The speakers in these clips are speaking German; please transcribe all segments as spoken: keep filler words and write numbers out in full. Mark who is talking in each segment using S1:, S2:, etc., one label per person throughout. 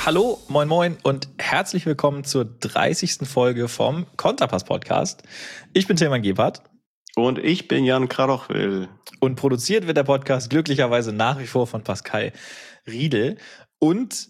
S1: Hallo, moin moin und herzlich willkommen zur dreißigsten Folge vom Konterpass-Podcast. Ich bin Tilman Gebhardt.
S2: Und ich bin Jan Krarochwil.
S1: Und produziert wird der Podcast glücklicherweise nach wie vor von Pascal Riedel. Und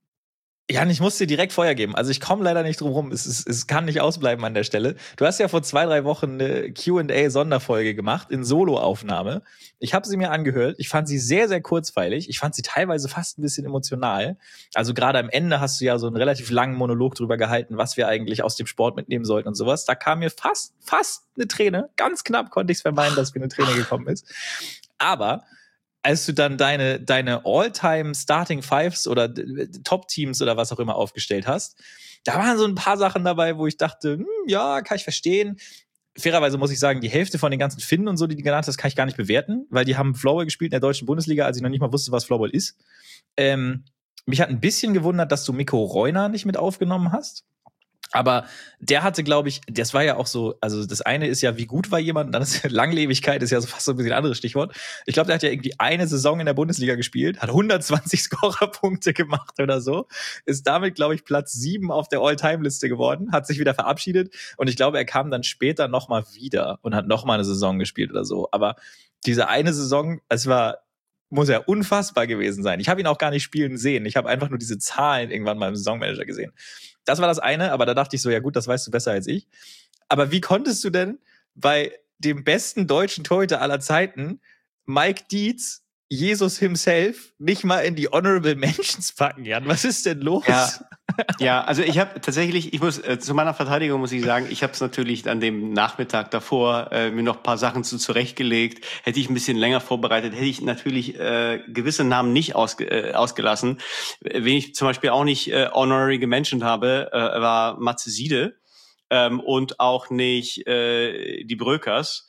S1: Jan, ich muss dir direkt Feuer geben. Also ich komme leider nicht drum rum. Es, es, es kann nicht ausbleiben an der Stelle. Du hast ja vor zwei, drei Wochen eine Q and A-Sonderfolge gemacht in Soloaufnahme. Ich habe sie mir angehört. Ich fand sie sehr, sehr kurzweilig. Ich fand sie teilweise fast ein bisschen emotional. Also gerade am Ende hast du ja so einen relativ langen Monolog drüber gehalten, was wir eigentlich aus dem Sport mitnehmen sollten und sowas. Da kam mir fast, fast eine Träne. Ganz knapp konnte ich es vermeiden, dass mir eine Träne gekommen ist. Aber als du dann deine, deine All-Time Starting Fives oder Top-Teams oder was auch immer aufgestellt hast, da waren so ein paar Sachen dabei, wo ich dachte, hm, ja, kann ich verstehen. Fairerweise muss ich sagen, die Hälfte von den ganzen Finnen und so, die du genannt hast, kann ich gar nicht bewerten, weil die haben Floorball gespielt in der deutschen Bundesliga, als ich noch nicht mal wusste, was Floorball ist. Ähm, mich hat ein bisschen gewundert, dass du Mikko Reuner nicht mit aufgenommen hast. Aber der hatte, glaube ich, das war ja auch so, also das eine ist ja, wie gut war jemand, und dann ist Langlebigkeit, ist ja so fast so ein bisschen ein anderes Stichwort. Ich glaube, der hat ja irgendwie eine Saison in der Bundesliga gespielt, hat hundertzwanzig Scorerpunkte gemacht oder so, ist damit, glaube ich, Platz sieben auf der All-Time-Liste geworden, hat sich wieder verabschiedet und ich glaube, er kam dann später nochmal wieder und hat nochmal eine Saison gespielt oder so. Aber diese eine Saison, es war, muss ja unfassbar gewesen sein. Ich habe ihn auch gar nicht spielen sehen. Ich habe einfach nur diese Zahlen irgendwann mal im Saisonmanager gesehen. Das war das eine, aber da dachte ich so, ja gut, das weißt du besser als ich. Aber wie konntest du denn bei dem besten deutschen Torhüter aller Zeiten, Mike Dietz, Jesus himself, nicht mal in die Honorable Mentions packen, Jan? Was ist denn los?
S2: Ja, ja, also ich habe tatsächlich, ich muss äh, zu meiner Verteidigung muss ich sagen, ich habe es natürlich an dem Nachmittag davor äh, mir noch ein paar Sachen zu zurechtgelegt. Hätte ich ein bisschen länger vorbereitet, hätte ich natürlich äh, gewisse Namen nicht ausge, äh, ausgelassen. Wen ich zum Beispiel auch nicht äh, honorary gementioned habe, äh, war Matze Siede ähm, und auch nicht äh, die Brökers,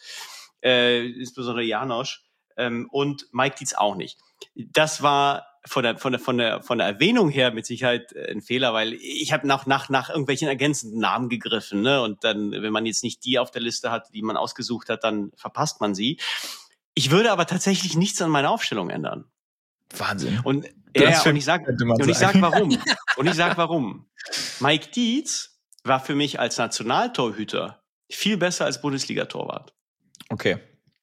S2: äh, insbesondere Janosch ähm, und Mike Dietz auch nicht. Das war von der von der von der von der Erwähnung her mit Sicherheit ein Fehler, weil ich habe nach nach nach irgendwelchen ergänzenden Namen gegriffen, ne? Und dann, wenn man jetzt nicht die auf der Liste hat, die man ausgesucht hat, dann verpasst man sie. Ich würde aber tatsächlich nichts an meiner Aufstellung ändern.
S1: Wahnsinn.
S2: Und ja, und ich sag und ich sag warum. Und ich sag warum. Mike Dietz war für mich als Nationaltorhüter viel besser als Bundesliga-Torwart.
S1: Okay.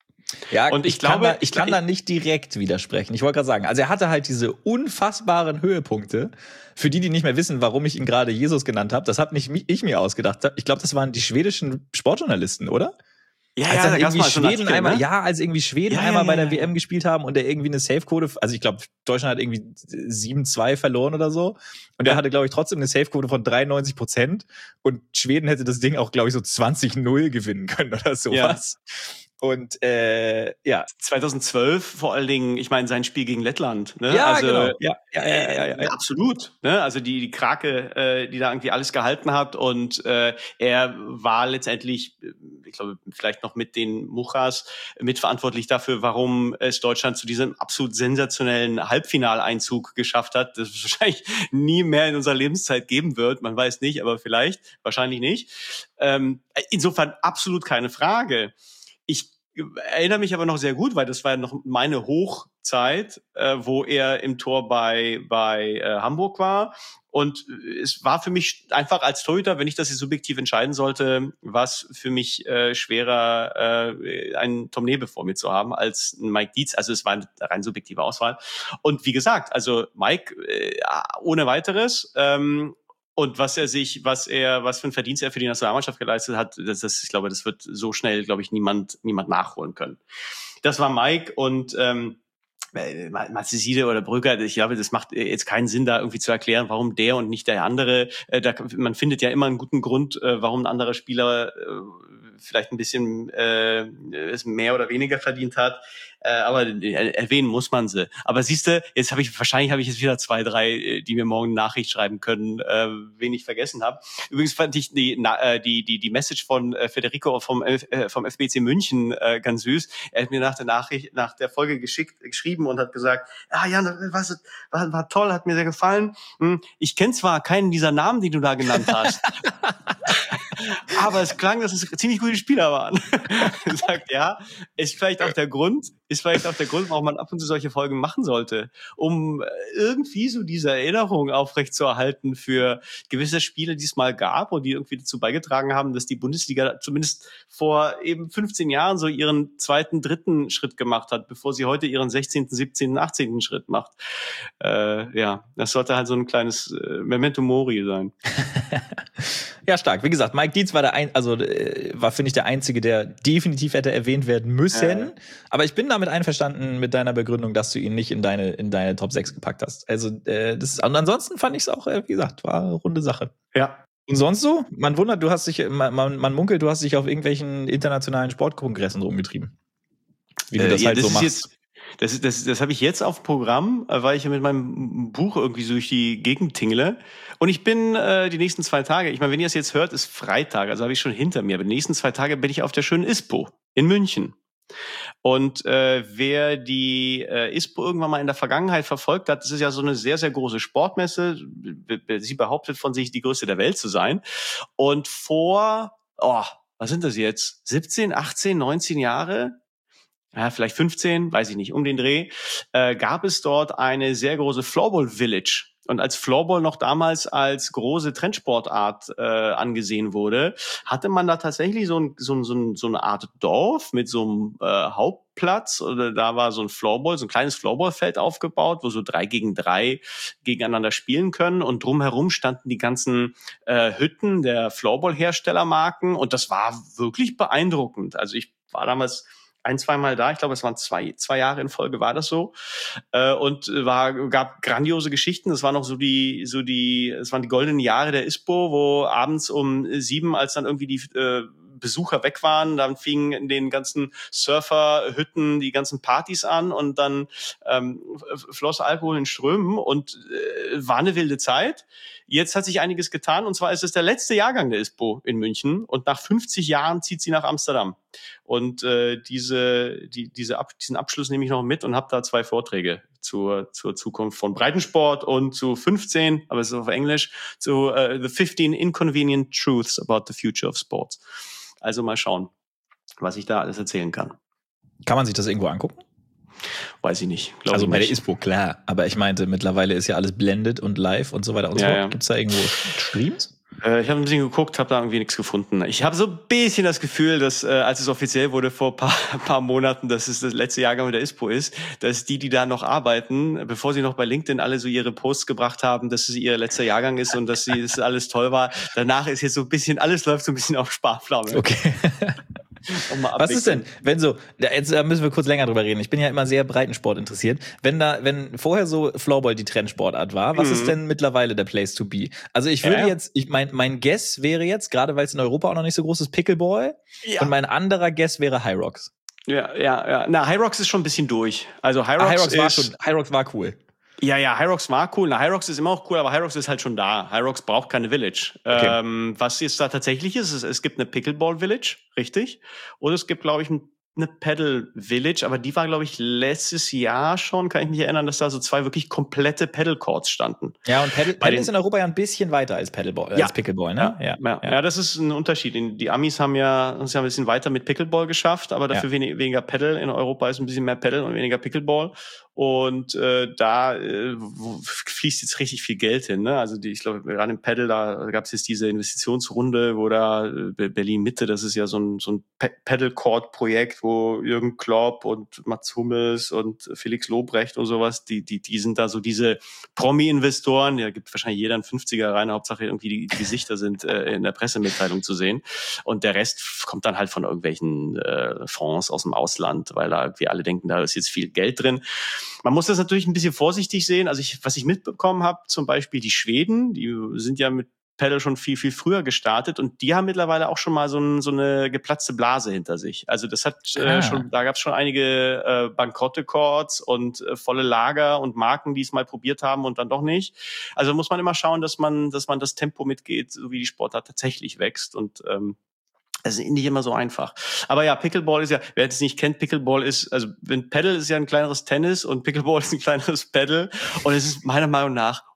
S1: Ja, und ich, ich glaube, kann da, ich kann ich, da nicht direkt widersprechen. Ich wollte gerade sagen, also er hatte halt diese unfassbaren Höhepunkte. Für die, die nicht mehr wissen, warum ich ihn gerade Jesus genannt habe, das habe nicht ich mir ausgedacht. Ich glaube, das waren die schwedischen Sportjournalisten, oder?
S2: Ja,
S1: als
S2: ja,
S1: dann
S2: da
S1: irgendwie
S2: Schweden
S1: Artikel, einmal,
S2: ne?
S1: ja, als irgendwie Schweden
S2: ja,
S1: einmal
S2: ja,
S1: bei der
S2: ja,
S1: W
S2: ja.
S1: M gespielt haben und der irgendwie eine Safe-Quote, also ich glaube, Deutschland hat irgendwie sieben zwei verloren oder so. Und der
S2: ja.
S1: hatte, glaube ich, trotzdem eine Safe-Quote von dreiundneunzig Prozent. Und Schweden hätte das Ding auch, glaube ich, so zwanzig null gewinnen können oder sowas. Ja. Und äh, ja.
S2: zweitausendzwölf vor allen Dingen, ich meine, sein Spiel gegen Lettland. Ne?
S1: Ja,
S2: also,
S1: genau. Ja, ja, ja, ja, ja, ja.
S2: Absolut. Ne? Also die, die Krake, äh, die da irgendwie alles gehalten hat. Und äh, er war letztendlich, ich glaube, vielleicht noch mit den Muchas mitverantwortlich dafür, warum es Deutschland zu diesem absolut sensationellen Halbfinaleinzug geschafft hat. Das es wahrscheinlich nie mehr in unserer Lebenszeit geben wird. Man weiß nicht, aber vielleicht, wahrscheinlich nicht. Ähm, insofern absolut keine Frage. Ich erinnere mich aber noch sehr gut, weil das war noch meine Hochzeit, äh, wo er im Tor bei bei äh, Hamburg war. Und es war für mich einfach als Torhüter, wenn ich das jetzt subjektiv entscheiden sollte, war es für mich äh, schwerer, äh, einen Tom Nebel vor mir zu haben als Mike Dietz. Also es war eine rein subjektive Auswahl. Und wie gesagt, also Mike äh, ohne weiteres. Ähm, Und was er sich, was er, was für ein Verdienst er für die Nationalmannschaft geleistet hat, das, das ich glaube, das wird so schnell, glaube ich, niemand, niemand nachholen können. Das war Mike und ähm, Matze Siede oder Brügger, ich glaube, das macht jetzt keinen Sinn, da irgendwie zu erklären, warum der und nicht der andere. Äh, da, man findet ja immer einen guten Grund, äh, warum ein anderer Spieler äh, vielleicht ein bisschen äh, mehr oder weniger verdient hat. Äh, aber erwähnen muss man sie. Aber siehst du, jetzt habe ich wahrscheinlich habe ich jetzt wieder zwei, drei, die mir morgen eine Nachricht schreiben können, äh, wen ich vergessen habe. Übrigens fand ich die na, die die die Message von äh, Federico vom äh, vom F B C München äh, ganz süß. Er hat mir nach der Nachricht nach der Folge geschickt geschrieben und hat gesagt, ah ja, was war, war toll, hat mir sehr gefallen. Hm, ich kenne zwar keinen dieser Namen, die du da genannt hast. aber es klang, dass es ziemlich gute Spieler waren. Er sagt, ja, ist vielleicht auch der Grund, ist vielleicht auch der Grund, warum man ab und zu solche Folgen machen sollte, um irgendwie so diese Erinnerung aufrechtzuerhalten für gewisse Spiele, die es mal gab und die irgendwie dazu beigetragen haben, dass die Bundesliga zumindest vor eben fünfzehn Jahren so ihren zweiten, dritten Schritt gemacht hat, bevor sie heute ihren sechzehnten, siebzehnten, achtzehnten Schritt macht. Äh, ja, das sollte halt so ein kleines äh, Memento Mori sein.
S1: Ja, stark. Wie gesagt, Mike Dietz war der ein, also äh, war, finde ich, der Einzige, der definitiv hätte erwähnt werden müssen. Äh. Aber ich bin damit einverstanden mit deiner Begründung, dass du ihn nicht in deine, in deine Top sechs gepackt hast. Also, äh, das ist, und ansonsten fand ich es auch, äh, wie gesagt, war eine runde Sache.
S2: Ja.
S1: Und sonst so? Man wundert, du hast dich, man, man, man munkelt, du hast dich auf irgendwelchen internationalen Sportkongressen rumgetrieben. Wie du
S2: äh,
S1: das
S2: ja,
S1: halt
S2: das
S1: so
S2: ist
S1: machst.
S2: Jetzt Das, das, das habe ich jetzt auf Programm, weil ich ja mit meinem Buch irgendwie so durch die Gegend tingle. Und ich bin äh, die nächsten zwei Tage, ich meine, wenn ihr es jetzt hört, ist Freitag, also habe ich schon hinter mir. Aber die nächsten zwei Tage bin ich auf der schönen ISPO in München. Und äh, wer die äh, ISPO irgendwann mal in der Vergangenheit verfolgt hat, das ist ja so eine sehr, sehr große Sportmesse. Sie behauptet von sich, die größte der Welt zu sein. Und vor, oh, was sind das jetzt? siebzehn, achtzehn, neunzehn Jahre? Ja, vielleicht fünfzehn, weiß ich nicht, um den Dreh, äh, gab es dort eine sehr große Floorball Village. Und als Floorball noch damals als große Trendsportart äh, angesehen wurde, hatte man da tatsächlich so, ein, so, ein, so, ein, so eine Art Dorf mit so einem äh, Hauptplatz. Oder da war so ein Floorball, so ein kleines Floorballfeld aufgebaut, wo so drei gegen drei gegeneinander spielen können. Und drumherum standen die ganzen äh, Hütten der Floorball-Herstellermarken. Und das war wirklich beeindruckend. Also ich war damals ein, zweimal da. Ich glaube, es waren zwei, zwei Jahre in Folge war das so. Äh, und war, gab grandiose Geschichten. Das war noch so die, so die, es waren die goldenen Jahre der ISPO, wo abends um sieben, als dann irgendwie die äh, Besucher weg waren, dann fingen in den ganzen Surferhütten die ganzen Partys an und dann ähm, floss Alkohol in Strömen und äh, war eine wilde Zeit. Jetzt hat sich einiges getan und zwar ist es der letzte Jahrgang der ISPO in München und nach fünfzig Jahren zieht sie nach Amsterdam. Und äh, diese, die, diese Ab, diesen Abschluss nehme ich noch mit und habe da zwei Vorträge zur, zur Zukunft von Breitensport und zu fünfzehn, aber es ist auf Englisch, zu uh, The fifteen Inconvenient Truths About the Future of Sports. Also mal schauen, was ich da alles erzählen kann.
S1: Kann man sich das irgendwo angucken?
S2: Weiß ich nicht.
S1: Also
S2: ich
S1: bei
S2: nicht.
S1: der ISPO, klar. Aber ich meinte, mittlerweile ist ja alles blendet und live und so weiter und so
S2: ja,
S1: fort.
S2: ja.
S1: Gibt es da irgendwo Streams?
S2: Äh, ich habe ein bisschen geguckt, habe da irgendwie nichts gefunden. Ich habe so ein bisschen das Gefühl, dass, äh, als es offiziell wurde vor ein paar, paar Monaten, dass es das letzte Jahrgang mit der ISPO ist, dass die, die da noch arbeiten, bevor sie noch bei LinkedIn alle so ihre Posts gebracht haben, dass es ihr letzter Jahrgang ist und dass sie, dass alles toll war. Danach ist jetzt so ein bisschen, alles läuft so ein bisschen auf Sparflamme.
S1: Okay. Was ist denn, wenn so, jetzt müssen wir kurz länger drüber reden. Ich bin ja immer sehr Breitensport interessiert. Wenn da, wenn vorher so Floorball die Trendsportart war, was mhm. ist denn mittlerweile der Place to be? Also ich würde ja. jetzt, ich mein, mein Guess wäre jetzt, gerade weil es in Europa auch noch nicht so groß ist, Pickleball. Ja. Und mein anderer Guess wäre High Rocks.
S2: Ja, ja, ja. Na, High Rocks ist schon ein bisschen durch. Also High Rocks,
S1: ah, High Rocks
S2: ist,
S1: war schon, High Rocks war cool.
S2: Ja, ja, High Rocks war cool. Na, High Rocks ist immer auch cool, aber High Rocks ist halt schon da. High Rocks braucht keine Village. Okay. Ähm, was jetzt da tatsächlich ist, es, es gibt eine Pickleball Village, richtig? Und es gibt, glaube ich, ein eine Paddle Village, aber die war, glaube ich, letztes Jahr schon, kann ich mich erinnern, dass da so zwei wirklich komplette Paddle Courts standen.
S1: Ja, und Paddle, Paddle ist in Europa ja ein bisschen weiter als Paddleball,
S2: ja.
S1: als Pickleball, ne?
S2: Ja, ja, ja. ja, das ist ein Unterschied. Die Amis haben ja uns ja ein bisschen weiter mit Pickleball geschafft, aber dafür ja. wenig, weniger Paddle. In Europa ist ein bisschen mehr Paddle und weniger Pickleball. Und äh, da äh, fließt jetzt richtig viel Geld hin. Ne? Also die, ich glaube, gerade im Paddle, da gab es jetzt diese Investitionsrunde, wo da äh, Berlin Mitte, das ist ja so ein, so ein Paddle-Court-Projekt, wo Jürgen Klopp und Mats Hummels und Felix Lobrecht und sowas, die, die, die sind da so diese Promi-Investoren, da gibt wahrscheinlich jeder einen fünfziger rein, Hauptsache irgendwie die, die Gesichter sind äh, in der Pressemitteilung zu sehen. Und der Rest kommt dann halt von irgendwelchen äh, Fonds aus dem Ausland, weil da irgendwie alle denken, da ist jetzt viel Geld drin. Man muss das natürlich ein bisschen vorsichtig sehen. Also ich, was ich mitbekommen habe, zum Beispiel die Schweden, die sind ja mit Paddle schon viel, viel früher gestartet und die haben mittlerweile auch schon mal so, ein, so eine geplatzte Blase hinter sich. Also das hat ah. äh, schon, da gab es schon einige äh, Bankrotte-Courts und äh, volle Lager und Marken, die es mal probiert haben und dann doch nicht. Also muss man immer schauen, dass man, dass man das Tempo mitgeht, so wie die Sportart tatsächlich wächst und ähm, das ist nicht immer so einfach. Aber ja, Pickleball ist ja, wer es nicht kennt, Pickleball ist, also wenn Paddle ist ja ein kleineres Tennis und Pickleball ist ein kleineres Paddle und es ist meiner Meinung nach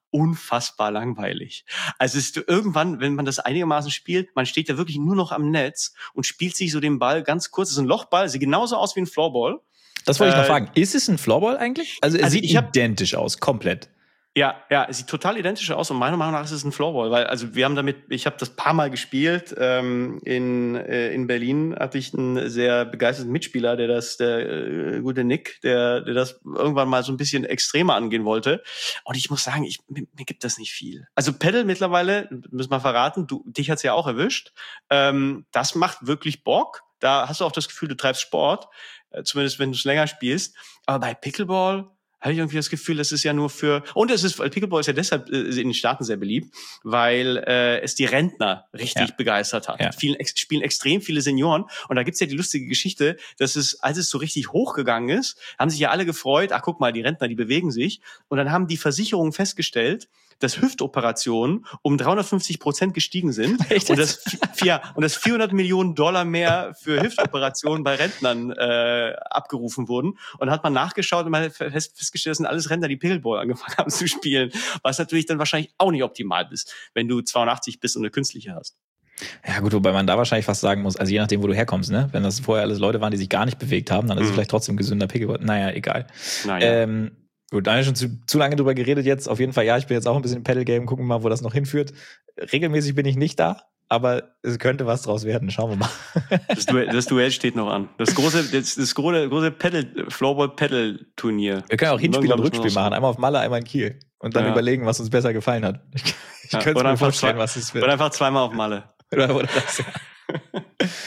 S2: unfassbar langweilig. Also es ist irgendwann, wenn man das einigermaßen spielt, man steht da wirklich nur noch am Netz und spielt sich so den Ball ganz kurz. Das ist ein Lochball, sieht genauso aus wie ein Floorball.
S1: Das wollte ich noch äh, fragen. Ist es ein Floorball eigentlich? Also, es also sieht hab, identisch aus, komplett.
S2: Ja, ja, es sieht total identisch aus und meiner Meinung nach ist es ein Floorball, weil also wir haben damit, ich habe das paar Mal gespielt. Ähm, in äh, in Berlin hatte ich einen sehr begeisterten Mitspieler, der das, der äh, gute Nick, der der das irgendwann mal so ein bisschen extremer angehen wollte. Und ich muss sagen, ich mir, mir gibt das nicht viel. Also Paddle mittlerweile, müssen wir verraten, du dich hat's ja auch erwischt. Ähm, das macht wirklich Bock. Da hast du auch das Gefühl, du treibst Sport, äh, zumindest wenn du es länger spielst. Aber bei Pickleball habe ich irgendwie das Gefühl, das ist ja nur für, und es ist, Pickleball ist ja deshalb äh, in den Staaten sehr beliebt, weil äh, es die Rentner richtig ja. begeistert hat. Ja. Vielen, ex, spielen extrem viele Senioren und da gibt's ja die lustige Geschichte, dass es, als es so richtig hochgegangen ist, haben sich ja alle gefreut, ach guck mal, die Rentner, die bewegen sich und dann haben die Versicherungen festgestellt, dass Hüftoperationen um dreihundertfünfzig Prozent gestiegen sind Echt? und das ja, und das vierhundert Millionen Dollar mehr für Hüftoperationen bei Rentnern äh, abgerufen wurden und hat man nachgeschaut und man fest, festgestellt, das sind alles Rentner, die Pickleball angefangen haben zu spielen, was natürlich dann wahrscheinlich auch nicht optimal ist, wenn du zweiundachtzig bist und eine künstliche hast.
S1: Ja gut, wobei man da wahrscheinlich fast sagen muss, also je nachdem, wo du herkommst, ne? Wenn das vorher alles Leute waren, die sich gar nicht bewegt haben, dann ist mhm. es vielleicht trotzdem gesünder Pickleball. Naja, egal. Naja. Ähm, Gut, da haben wir schon zu, zu lange drüber geredet jetzt. Auf jeden Fall, ja, ich bin jetzt auch ein bisschen im Paddle-Game. Gucken wir mal, wo das noch hinführt. Regelmäßig bin ich nicht da, aber es könnte was draus werden. Schauen wir mal.
S2: Das Duell, das Duell steht noch an. Das große, das, das große, große Paddle, Floorball-Paddle-Turnier.
S1: Wir können auch Hinspiel und Rückspiel machen. Einmal auf Malle, einmal in Kiel. Und dann ja. überlegen, was uns besser gefallen hat. Ich, ich ja, könnte mir vorstellen, zwei, was es wird.
S2: Oder einfach zweimal auf Malle.
S1: Oder, oder das, ja.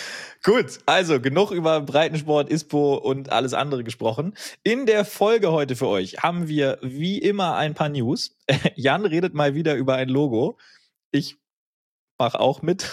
S1: Gut, also genug über Breitensport, ISPO und alles andere gesprochen. In der Folge heute für euch haben wir wie immer ein paar News. Jan redet mal wieder über ein Logo. Ich mache auch mit.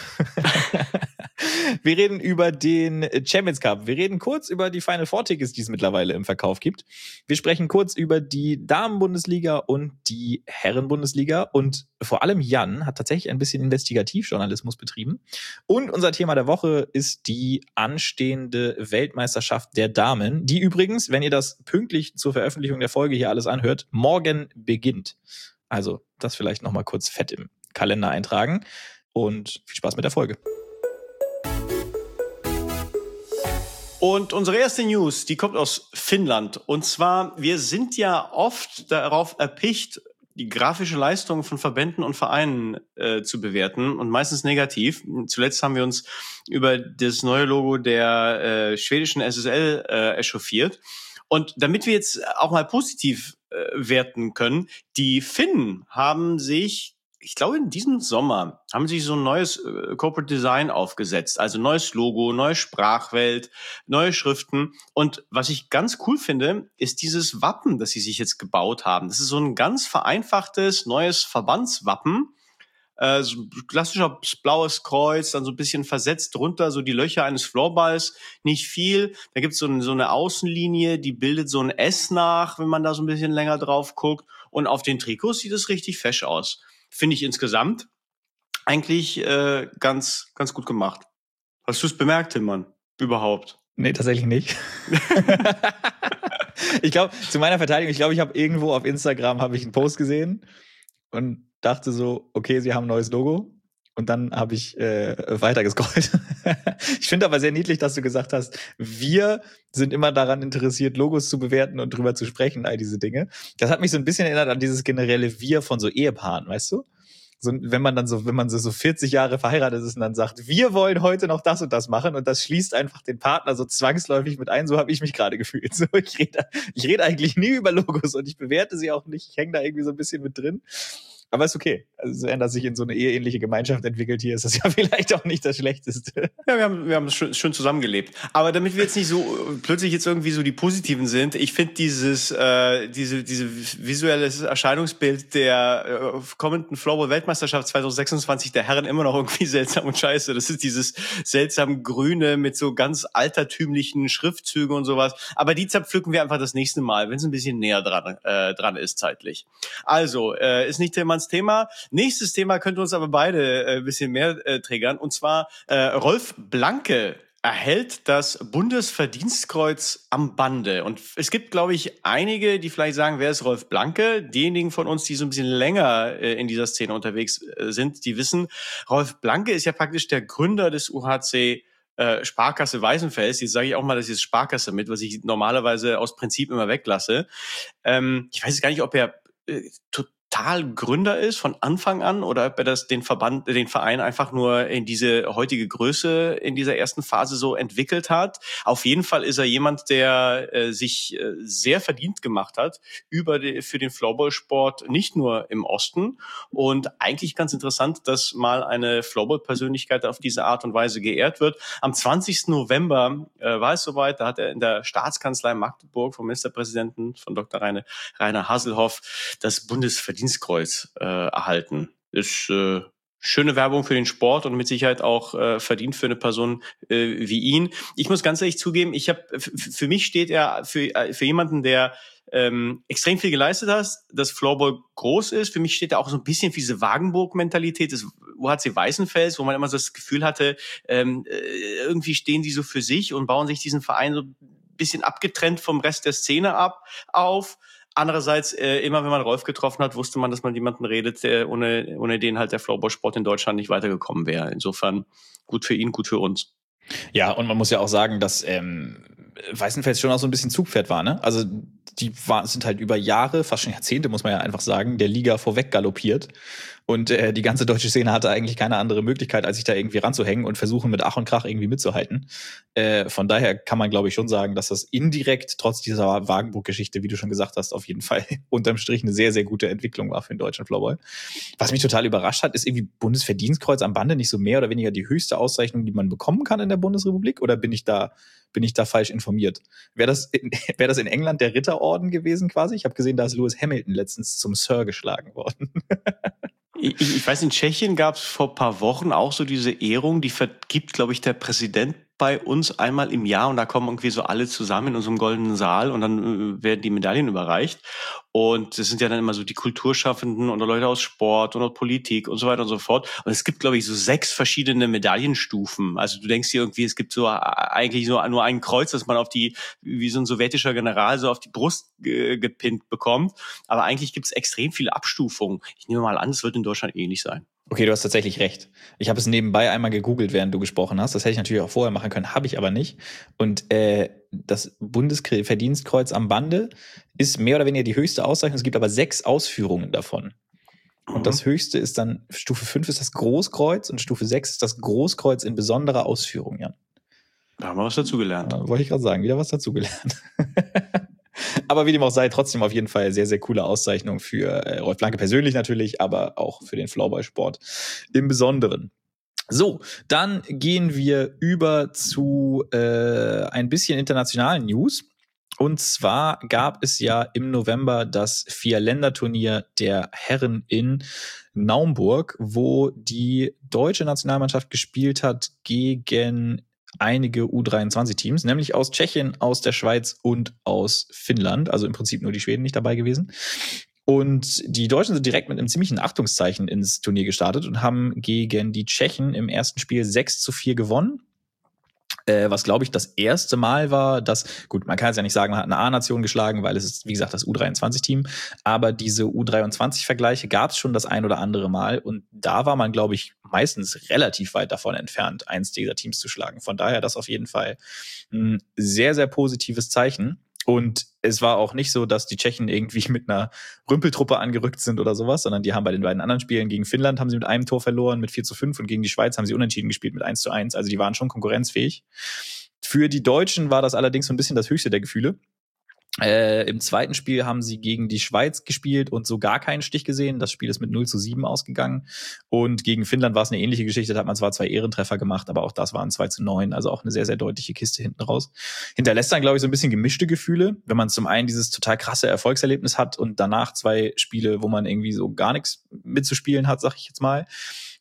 S1: Wir reden über den Champions Cup. Wir reden kurz über die Final Four Tickets, die es mittlerweile im Verkauf gibt. Wir sprechen kurz über die Damen-Bundesliga und die Herren-Bundesliga. Und vor allem Jan hat tatsächlich ein bisschen Investigativjournalismus betrieben. Und unser Thema der Woche ist die anstehende Weltmeisterschaft der Damen, die übrigens, wenn ihr das pünktlich zur Veröffentlichung der Folge hier alles anhört, morgen beginnt. Also das vielleicht nochmal kurz fett im Kalender eintragen. Und viel Spaß mit der Folge.
S2: Und unsere erste News, die kommt aus Finnland. Und zwar, wir sind ja oft darauf erpicht, die grafische Leistung von Verbänden und Vereinen äh, zu bewerten und meistens negativ. Zuletzt haben wir uns über das neue Logo der äh, schwedischen S S L äh, echauffiert. Und damit wir jetzt auch mal positiv äh, werten können, die Finnen haben sich, ich glaube, in diesem Sommer haben sie so ein neues äh, Corporate Design aufgesetzt. Also neues Logo, neue Sprachwelt, neue Schriften. Und was ich ganz cool finde, ist dieses Wappen, das sie sich jetzt gebaut haben. Das ist so ein ganz vereinfachtes, neues Verbandswappen. Äh, so ein klassischer blaues Kreuz, dann so ein bisschen versetzt drunter, so die Löcher eines Floorballs. Nicht viel. Da gibt's so eine, so eine Außenlinie, die bildet so ein S nach, wenn man da so ein bisschen länger drauf guckt. Und auf den Trikots sieht es richtig fesch aus. Finde ich insgesamt eigentlich äh, ganz ganz gut gemacht. Hast du es bemerkt, Tillmann? Überhaupt?
S1: Nee, tatsächlich nicht. Ich glaube, zu meiner Verteidigung, ich glaube, ich habe irgendwo auf Instagram habe ich einen Post gesehen und dachte so, okay, sie haben ein neues Logo. Und dann habe ich äh, weitergescrollt. Ich finde aber sehr niedlich, dass du gesagt hast, wir sind immer daran interessiert, Logos zu bewerten und drüber zu sprechen, all diese Dinge. Das hat mich so ein bisschen erinnert an dieses generelle Wir von so Ehepaaren, weißt du? So, wenn man dann so, wenn man so, so vierzig Jahre verheiratet ist und dann sagt, wir wollen heute noch das und das machen und das schließt einfach den Partner so zwangsläufig mit ein, so habe ich mich gerade gefühlt. So, ich rede ich rede eigentlich nie über Logos und ich bewerte sie auch nicht. Ich hänge da irgendwie so ein bisschen mit drin. Aber ist okay. Also, wenn das sich in so eine eheähnliche Gemeinschaft entwickelt, hier ist das ja vielleicht auch nicht das Schlechteste.
S2: Ja, wir haben, wir haben schön, schön zusammengelebt. Aber damit wir jetzt nicht so plötzlich jetzt irgendwie so die Positiven sind, ich finde dieses, äh, diese, diese visuelles Erscheinungsbild der äh, kommenden Floorball-Weltmeisterschaft zwanzig sechsundzwanzig der Herren immer noch irgendwie seltsam und scheiße. Das ist dieses seltsam Grüne mit so ganz altertümlichen Schriftzügen und sowas. Aber die zerpflücken wir einfach das nächste Mal, wenn es ein bisschen näher dran, äh, dran ist zeitlich. Also, äh, ist nicht immer Thema. Nächstes Thema könnte uns aber beide äh, ein bisschen mehr äh, triggern. Und zwar äh, Rolf Blanke, erhält das Bundesverdienstkreuz am Bande. Und es gibt, glaube ich, einige, die vielleicht sagen, wer ist Rolf Blanke? Diejenigen von uns, die so ein bisschen länger äh, in dieser Szene unterwegs äh, sind, die wissen, Rolf Blanke ist ja praktisch der Gründer des U H C äh, Sparkasse Weißenfels. Jetzt sage ich auch mal, das ist Sparkasse mit, was ich normalerweise aus Prinzip immer weglasse. Ähm, ich weiß jetzt gar nicht, ob er äh, total Gründer ist von Anfang an oder ob er das den Verband, den Verein einfach nur in diese heutige Größe in dieser ersten Phase so entwickelt hat. Auf jeden Fall ist er jemand, der äh, sich äh, sehr verdient gemacht hat über die, für den Floorball-Sport, nicht nur im Osten. Und eigentlich ganz interessant, dass mal eine Floorball-Persönlichkeit auf diese Art und Weise geehrt wird. Am zwanzigsten November äh, war es soweit, da hat er in der Staatskanzlei Magdeburg vom Ministerpräsidenten, von Doktor Rainer, Rainer Haselhoff, das Bundesverdienstkreuz äh, erhalten. Ist äh, schöne Werbung für den Sport und mit Sicherheit auch äh, verdient für eine Person äh, wie ihn. Ich muss ganz ehrlich zugeben, ich habe für mich steht er für äh, für jemanden, der ähm, extrem viel geleistet hat, dass Floorball groß ist. Für mich steht er auch so ein bisschen für diese Wagenburg-Mentalität des U H C Weißenfels, wo man immer so das Gefühl hatte, ähm, irgendwie stehen die so für sich und bauen sich diesen Verein so ein bisschen abgetrennt vom Rest der Szene ab auf. Andererseits, äh, immer wenn man Rolf getroffen hat, wusste man, dass man jemanden redet, der ohne, ohne den halt der Floorball-Sport in Deutschland nicht weitergekommen wäre. Insofern gut für ihn, gut für uns.
S1: Ja, und man muss ja auch sagen, dass ähm, Weißenfels schon auch so ein bisschen Zugpferd war, ne? Also die war, sind halt über Jahre, fast schon Jahrzehnte, muss man ja einfach sagen, der Liga vorweg galoppiert. Und äh, die ganze deutsche Szene hatte eigentlich keine andere Möglichkeit, als sich da irgendwie ranzuhängen und versuchen mit Ach und Krach irgendwie mitzuhalten. Äh, von daher kann man, glaube ich, schon sagen, dass das indirekt, trotz dieser Wagenburg-Geschichte, wie du schon gesagt hast, auf jeden Fall unterm Strich eine sehr, sehr gute Entwicklung war für den deutschen Floorball. Was mich total überrascht hat, ist irgendwie Bundesverdienstkreuz am Bande nicht so mehr oder weniger die höchste Auszeichnung, die man bekommen kann in der Bundesrepublik? Oder bin ich da, bin ich da falsch informiert? Wäre das, wäre das in England der Ritterorden gewesen quasi? Ich habe gesehen, da ist Lewis Hamilton letztens zum Sir geschlagen worden.
S2: Ich, ich weiß, in Tschechien gab es vor ein paar Wochen auch so diese Ehrung, die vergibt, glaube ich, der Präsident bei uns einmal im Jahr und da kommen irgendwie so alle zusammen in unserem goldenen Saal und dann äh, werden die Medaillen überreicht. Und das sind ja dann immer so die Kulturschaffenden und Leute aus Sport und aus Politik und so weiter und so fort. Und es gibt, glaube ich, so sechs verschiedene Medaillenstufen. Also du denkst dir irgendwie, es gibt so eigentlich nur, nur ein Kreuz, das man auf die, wie so ein sowjetischer General, so auf die Brust ge- gepinnt bekommt. Aber eigentlich gibt es extrem viele Abstufungen. Ich nehme mal an, es wird in Deutschland ähnlich sein.
S1: Okay, du hast tatsächlich recht. Ich habe es nebenbei einmal gegoogelt, während du gesprochen hast. Das hätte ich natürlich auch vorher machen können, habe ich aber nicht. Und äh, das Bundesverdienstkreuz am Bande ist mehr oder weniger die höchste Auszeichnung. Es gibt aber sechs Ausführungen davon. Und mhm. das höchste ist dann, Stufe fünf ist das Großkreuz und Stufe sechs ist das Großkreuz in besonderer Ausführung, Jan.
S2: Da haben wir was dazugelernt.
S1: Ja, wollte ich gerade sagen, wieder was dazugelernt. Aber wie dem auch sei, trotzdem auf jeden Fall sehr, sehr coole Auszeichnung für äh, Rolf Blanke persönlich natürlich, aber auch für den Floorball-Sport im Besonderen. So, dann gehen wir über zu äh, ein bisschen internationalen News. Und zwar gab es ja im November das Vier-Länder-Turnier der Herren in Naumburg, wo die deutsche Nationalmannschaft gespielt hat gegen einige U dreiundzwanzig-Teams, nämlich aus Tschechien, aus der Schweiz und aus Finnland. Also im Prinzip nur die Schweden nicht dabei gewesen. Und die Deutschen sind direkt mit einem ziemlichen Achtungszeichen ins Turnier gestartet und haben gegen die Tschechen im ersten Spiel sechs zu vier gewonnen. Äh, was, glaube ich, das erste Mal war, dass, gut, man kann es ja nicht sagen, man hat eine A-Nation geschlagen, weil es ist, wie gesagt, das U dreiundzwanzig-Team, aber diese U dreiundzwanzig-Vergleiche gab es schon das ein oder andere Mal und da war man, glaube ich, meistens relativ weit davon entfernt, eins dieser Teams zu schlagen. Von daher das auf jeden Fall ein sehr, sehr positives Zeichen. Und es war auch nicht so, dass die Tschechen irgendwie mit einer Rümpeltruppe angerückt sind oder sowas, sondern die haben bei den beiden anderen Spielen gegen Finnland haben sie mit einem Tor verloren, mit vier zu fünf und gegen die Schweiz haben sie unentschieden gespielt mit eins zu eins. Also die waren schon konkurrenzfähig. Für die Deutschen war das allerdings so ein bisschen das höchste der Gefühle. Äh, im zweiten Spiel haben sie gegen die Schweiz gespielt und so gar keinen Stich gesehen. Das Spiel ist mit null zu sieben ausgegangen. Und gegen Finnland war es eine ähnliche Geschichte. Da hat man zwar zwei Ehrentreffer gemacht, aber auch das waren zwei zu neun. Also auch eine sehr, sehr deutliche Kiste hinten raus. Hinterlässt dann, glaube ich, so ein bisschen gemischte Gefühle, wenn man zum einen dieses total krasse Erfolgserlebnis hat und danach zwei Spiele, wo man irgendwie so gar nichts mitzuspielen hat, sag ich jetzt mal.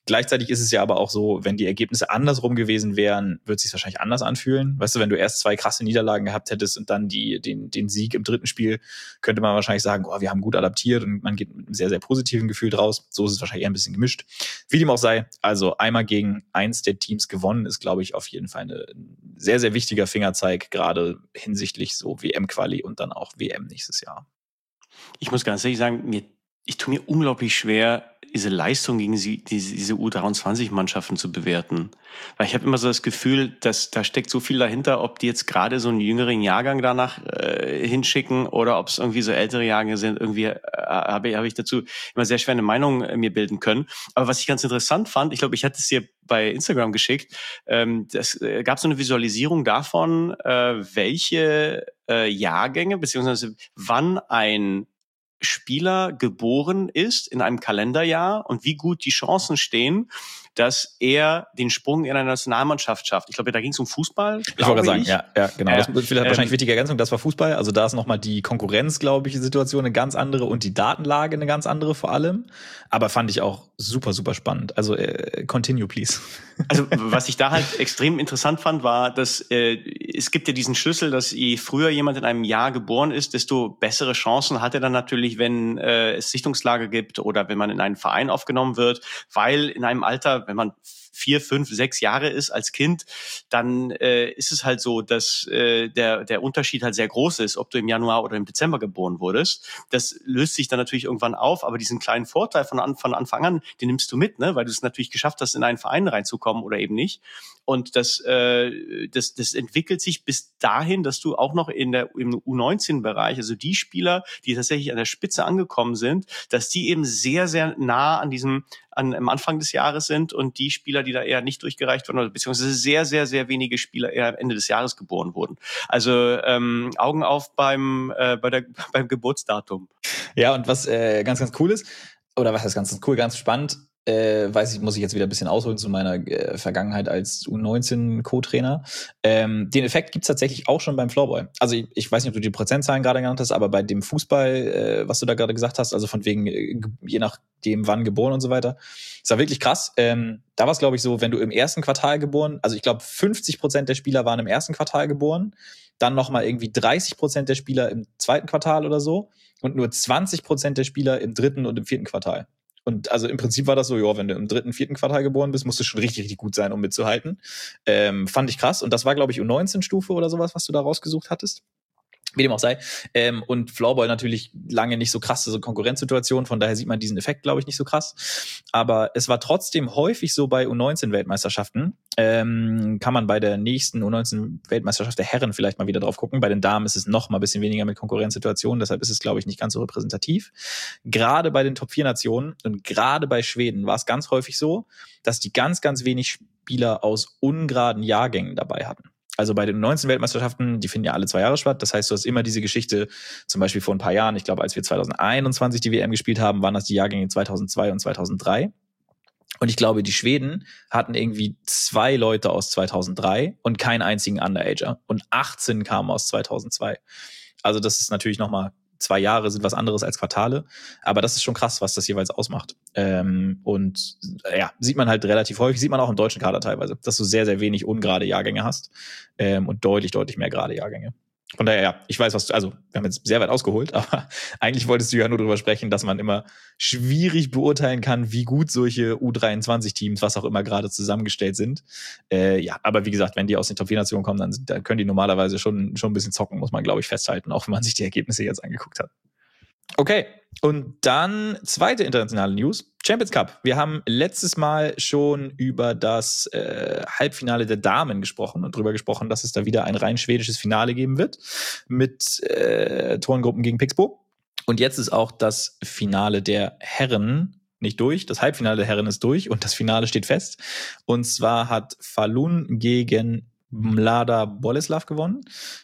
S1: gleichzeitig ist es ja aber auch so, wenn die Ergebnisse andersrum gewesen wären, würde es sich wahrscheinlich anders anfühlen. Weißt du, wenn du erst zwei krasse Niederlagen gehabt hättest und dann die, den, den Sieg im dritten Spiel, könnte man wahrscheinlich sagen, oh, wir haben gut adaptiert und man geht mit einem sehr, sehr positiven Gefühl draus. So ist es wahrscheinlich eher ein bisschen gemischt. Wie dem auch sei, also einmal gegen eins der Teams gewonnen ist, glaube ich, auf jeden Fall eine, ein sehr, sehr wichtiger Fingerzeig, gerade hinsichtlich so W M-Quali und dann auch W M nächstes Jahr.
S2: Ich muss ganz ehrlich sagen, mir, ich tue mir unglaublich schwer, diese Leistung gegen sie, diese, diese U dreiundzwanzig-Mannschaften zu bewerten. Weil ich habe immer so das Gefühl, dass da steckt so viel dahinter, ob die jetzt gerade so einen jüngeren Jahrgang danach äh, hinschicken oder ob es irgendwie so ältere Jahrgänge sind. Irgendwie äh, habe ich, hab ich dazu immer sehr schwer eine Meinung äh, mir bilden können. Aber was ich ganz interessant fand, ich glaube, ich hatte es dir bei Instagram geschickt, ähm, das äh, gab so eine Visualisierung davon, äh, welche äh, Jahrgänge beziehungsweise wann ein Spieler geboren ist in einem Kalenderjahr und wie gut die Chancen stehen, dass er den Sprung in eine Nationalmannschaft schafft. Ich glaube, da ging es um Fußball.
S1: Ich wollte gerade sagen, ich. ja, ja, genau.
S2: Äh,
S1: das ist vielleicht ähm, wahrscheinlich wichtige Ergänzung, das war Fußball. Also da ist nochmal die Konkurrenz, glaube ich, Situation eine ganz andere und die Datenlage eine ganz andere vor allem. Aber fand ich auch super, super spannend. Also äh, continue, please.
S2: Also was ich da halt extrem interessant fand, war, dass äh, es gibt ja diesen Schlüssel, dass je früher jemand in einem Jahr geboren ist, desto bessere Chancen hat er dann natürlich, wenn äh, es Sichtungslage gibt oder wenn man in einen Verein aufgenommen wird, weil in einem Alter, wenn man vier, fünf, sechs Jahre ist als Kind, dann äh, ist es halt so, dass äh, der der Unterschied halt sehr groß ist, ob du im Januar oder im Dezember geboren wurdest. Das löst sich dann natürlich irgendwann auf, aber diesen kleinen Vorteil von, an, von Anfang an, den nimmst du mit, ne, weil du es natürlich geschafft hast, in einen Verein reinzukommen oder eben nicht. Und das äh, das das entwickelt sich bis dahin, dass du auch noch in der im U neunzehn-Bereich, also die Spieler, die tatsächlich an der Spitze angekommen sind, dass die eben sehr sehr nah an diesem an am Anfang des Jahres sind und die Spieler, die da eher nicht durchgereicht wurden, oder beziehungsweise sehr, sehr, sehr wenige Spieler eher am Ende des Jahres geboren wurden. Also ähm, Augen auf beim äh, bei der beim Geburtsdatum.
S1: Ja, und was äh, ganz, ganz cool ist, oder was heißt ganz, ganz cool, ganz spannend, äh, weiß ich, muss ich jetzt wieder ein bisschen ausholen zu meiner äh, Vergangenheit als U neunzehn-Co-Trainer. Ähm, den Effekt gibt's tatsächlich auch schon beim Floorball. Also ich, ich weiß nicht, ob du die Prozentzahlen gerade genannt hast, aber bei dem Fußball, äh, was du da gerade gesagt hast, also von wegen, äh, je nachdem wann geboren und so weiter, ist ja wirklich krass. Ähm, da war es, glaube ich, so, wenn du im ersten Quartal geboren, also ich glaube fünfzig Prozent der Spieler waren im ersten Quartal geboren, dann nochmal irgendwie dreißig Prozent der Spieler im zweiten Quartal oder so und nur zwanzig Prozent der Spieler im dritten und im vierten Quartal. Und also im Prinzip war das so, ja, wenn du im dritten, vierten Quartal geboren bist, musst du schon richtig, richtig gut sein, um mitzuhalten. Ähm, fand ich krass. Und das war, glaube ich, U neunzehn-Stufe oder sowas, was du da rausgesucht hattest. Wie dem auch sei. Ähm, und Floorball natürlich lange nicht so krasse so Konkurrenzsituation, von daher sieht man diesen Effekt, glaube ich, nicht so krass. Aber es war trotzdem häufig so bei U neunzehn-Weltmeisterschaften. Ähm, kann man bei der nächsten U neunzehn-Weltmeisterschaft der Herren vielleicht mal wieder drauf gucken. Bei den Damen ist es noch mal ein bisschen weniger mit Konkurrenzsituationen, deshalb ist es, glaube ich, nicht ganz so repräsentativ. Gerade bei den Top vier Nationen und gerade bei Schweden war es ganz häufig so, dass die ganz, ganz wenig Spieler aus ungeraden Jahrgängen dabei hatten. Also bei den neunzehn-Weltmeisterschaften, die finden ja alle zwei Jahre statt. Das heißt, du hast immer diese Geschichte, zum Beispiel vor ein paar Jahren, ich glaube, als wir zwanzig einundzwanzig die W M gespielt haben, waren das die Jahrgänge zweitausendzwei und zweitausenddrei. Und ich glaube, die Schweden hatten irgendwie zwei Leute aus zweitausenddrei und keinen einzigen Underager. Und achtzehn kamen aus zweitausendzwei. Also das ist natürlich nochmal, zwei Jahre sind was anderes als Quartale. Aber das ist schon krass, was das jeweils ausmacht. Ähm, und ja, sieht man halt relativ häufig, sieht man auch im deutschen Kader teilweise, dass du sehr, sehr wenig ungerade Jahrgänge hast ähm, und deutlich, deutlich mehr gerade Jahrgänge. Von daher, ja, ich weiß, was du, also wir haben jetzt sehr weit ausgeholt, aber eigentlich wolltest du ja nur darüber sprechen, dass man immer schwierig beurteilen kann, wie gut solche U dreiundzwanzig-Teams, was auch immer gerade zusammengestellt sind. Äh, ja, aber wie gesagt, wenn die aus den Top vier Nationen kommen, dann, dann können die normalerweise schon, schon ein bisschen zocken, muss man, glaube ich, festhalten, auch wenn man sich die Ergebnisse jetzt angeguckt hat. Okay, und dann zweite internationale News, Champions Cup. Wir haben letztes Mal schon über das äh, Halbfinale der Damen gesprochen und darüber gesprochen, dass es da wieder ein rein schwedisches Finale geben wird mit äh, Torengruppen gegen Pixbo. Und jetzt ist auch das Finale der Herren nicht durch. Das Halbfinale der Herren ist durch und das Finale steht fest. Und zwar hat Falun gegen Mlada Boleslav gewonnen.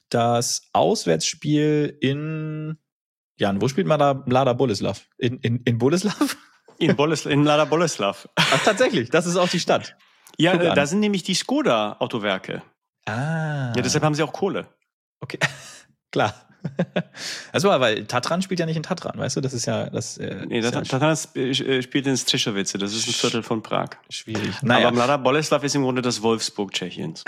S1: Das Auswärtsspiel in Jan, wo spielt Mlada, Mlada Boleslav? In, in, in Boleslav?
S2: In, Boles, in Mlada Boleslav.
S1: Ach, tatsächlich, das ist auch die Stadt.
S2: Ja, äh, da sind nämlich die Skoda-Autowerke.
S1: Ah.
S2: Ja, deshalb haben sie auch Kohle.
S1: Okay, klar. Also, weil Tatran spielt ja nicht in Tatran, weißt du? Das ist ja. Das, äh,
S2: Nee,
S1: ist
S2: Tatran ja spielt in Střešovice, das ist ein Viertel von Prag.
S1: Schwierig. Naja.
S2: Aber Mladá Boleslav ist im Grunde das Wolfsburg Tschechiens.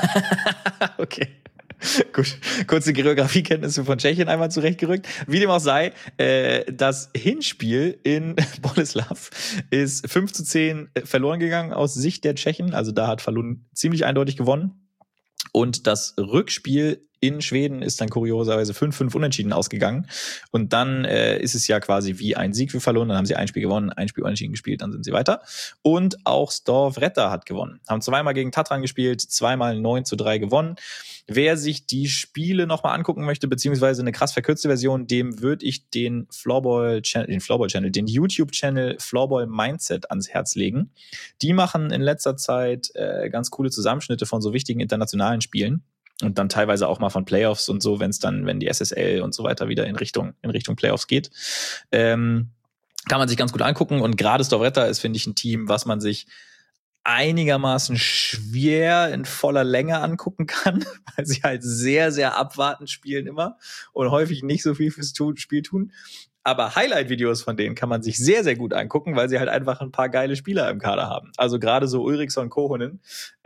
S1: Okay. Gut, kurze Geografiekenntnisse von Tschechien einmal zurechtgerückt. Wie dem auch sei, äh, das Hinspiel in Boleslav ist fünf zu zehn verloren gegangen aus Sicht der Tschechen. Also da hat Falun ziemlich eindeutig gewonnen. Und das Rückspiel in Schweden ist dann kurioserweise fünf fünf unentschieden ausgegangen. Und dann äh, ist es ja quasi wie ein Sieg für Falun. Dann haben sie ein Spiel gewonnen, ein Spiel unentschieden gespielt, dann sind sie weiter. Und auch Storvreta hat gewonnen. Haben zweimal gegen Tatran gespielt, zweimal neun zu drei gewonnen. Wer sich die Spiele nochmal angucken möchte, beziehungsweise eine krass verkürzte Version, dem würde ich den Floorball-Channel, den Floorball-Channel, den YouTube-Channel Floorball Mindset ans Herz legen. Die machen in letzter Zeit äh, ganz coole Zusammenschnitte von so wichtigen internationalen Spielen. Und dann teilweise auch mal von Playoffs und so, wenn es dann, wenn die S S L und so weiter wieder in Richtung, in Richtung Playoffs geht. Ähm, kann man sich ganz gut angucken. Und gerade Storvreta ist, finde ich, ein Team, was man sich einigermaßen schwer in voller Länge angucken kann, weil sie halt sehr, sehr abwartend spielen immer und häufig nicht so viel fürs Spiel tun. Aber Highlight-Videos von denen kann man sich sehr, sehr gut angucken, weil sie halt einfach ein paar geile Spieler im Kader haben. Also gerade so Ulriksson Kohonen,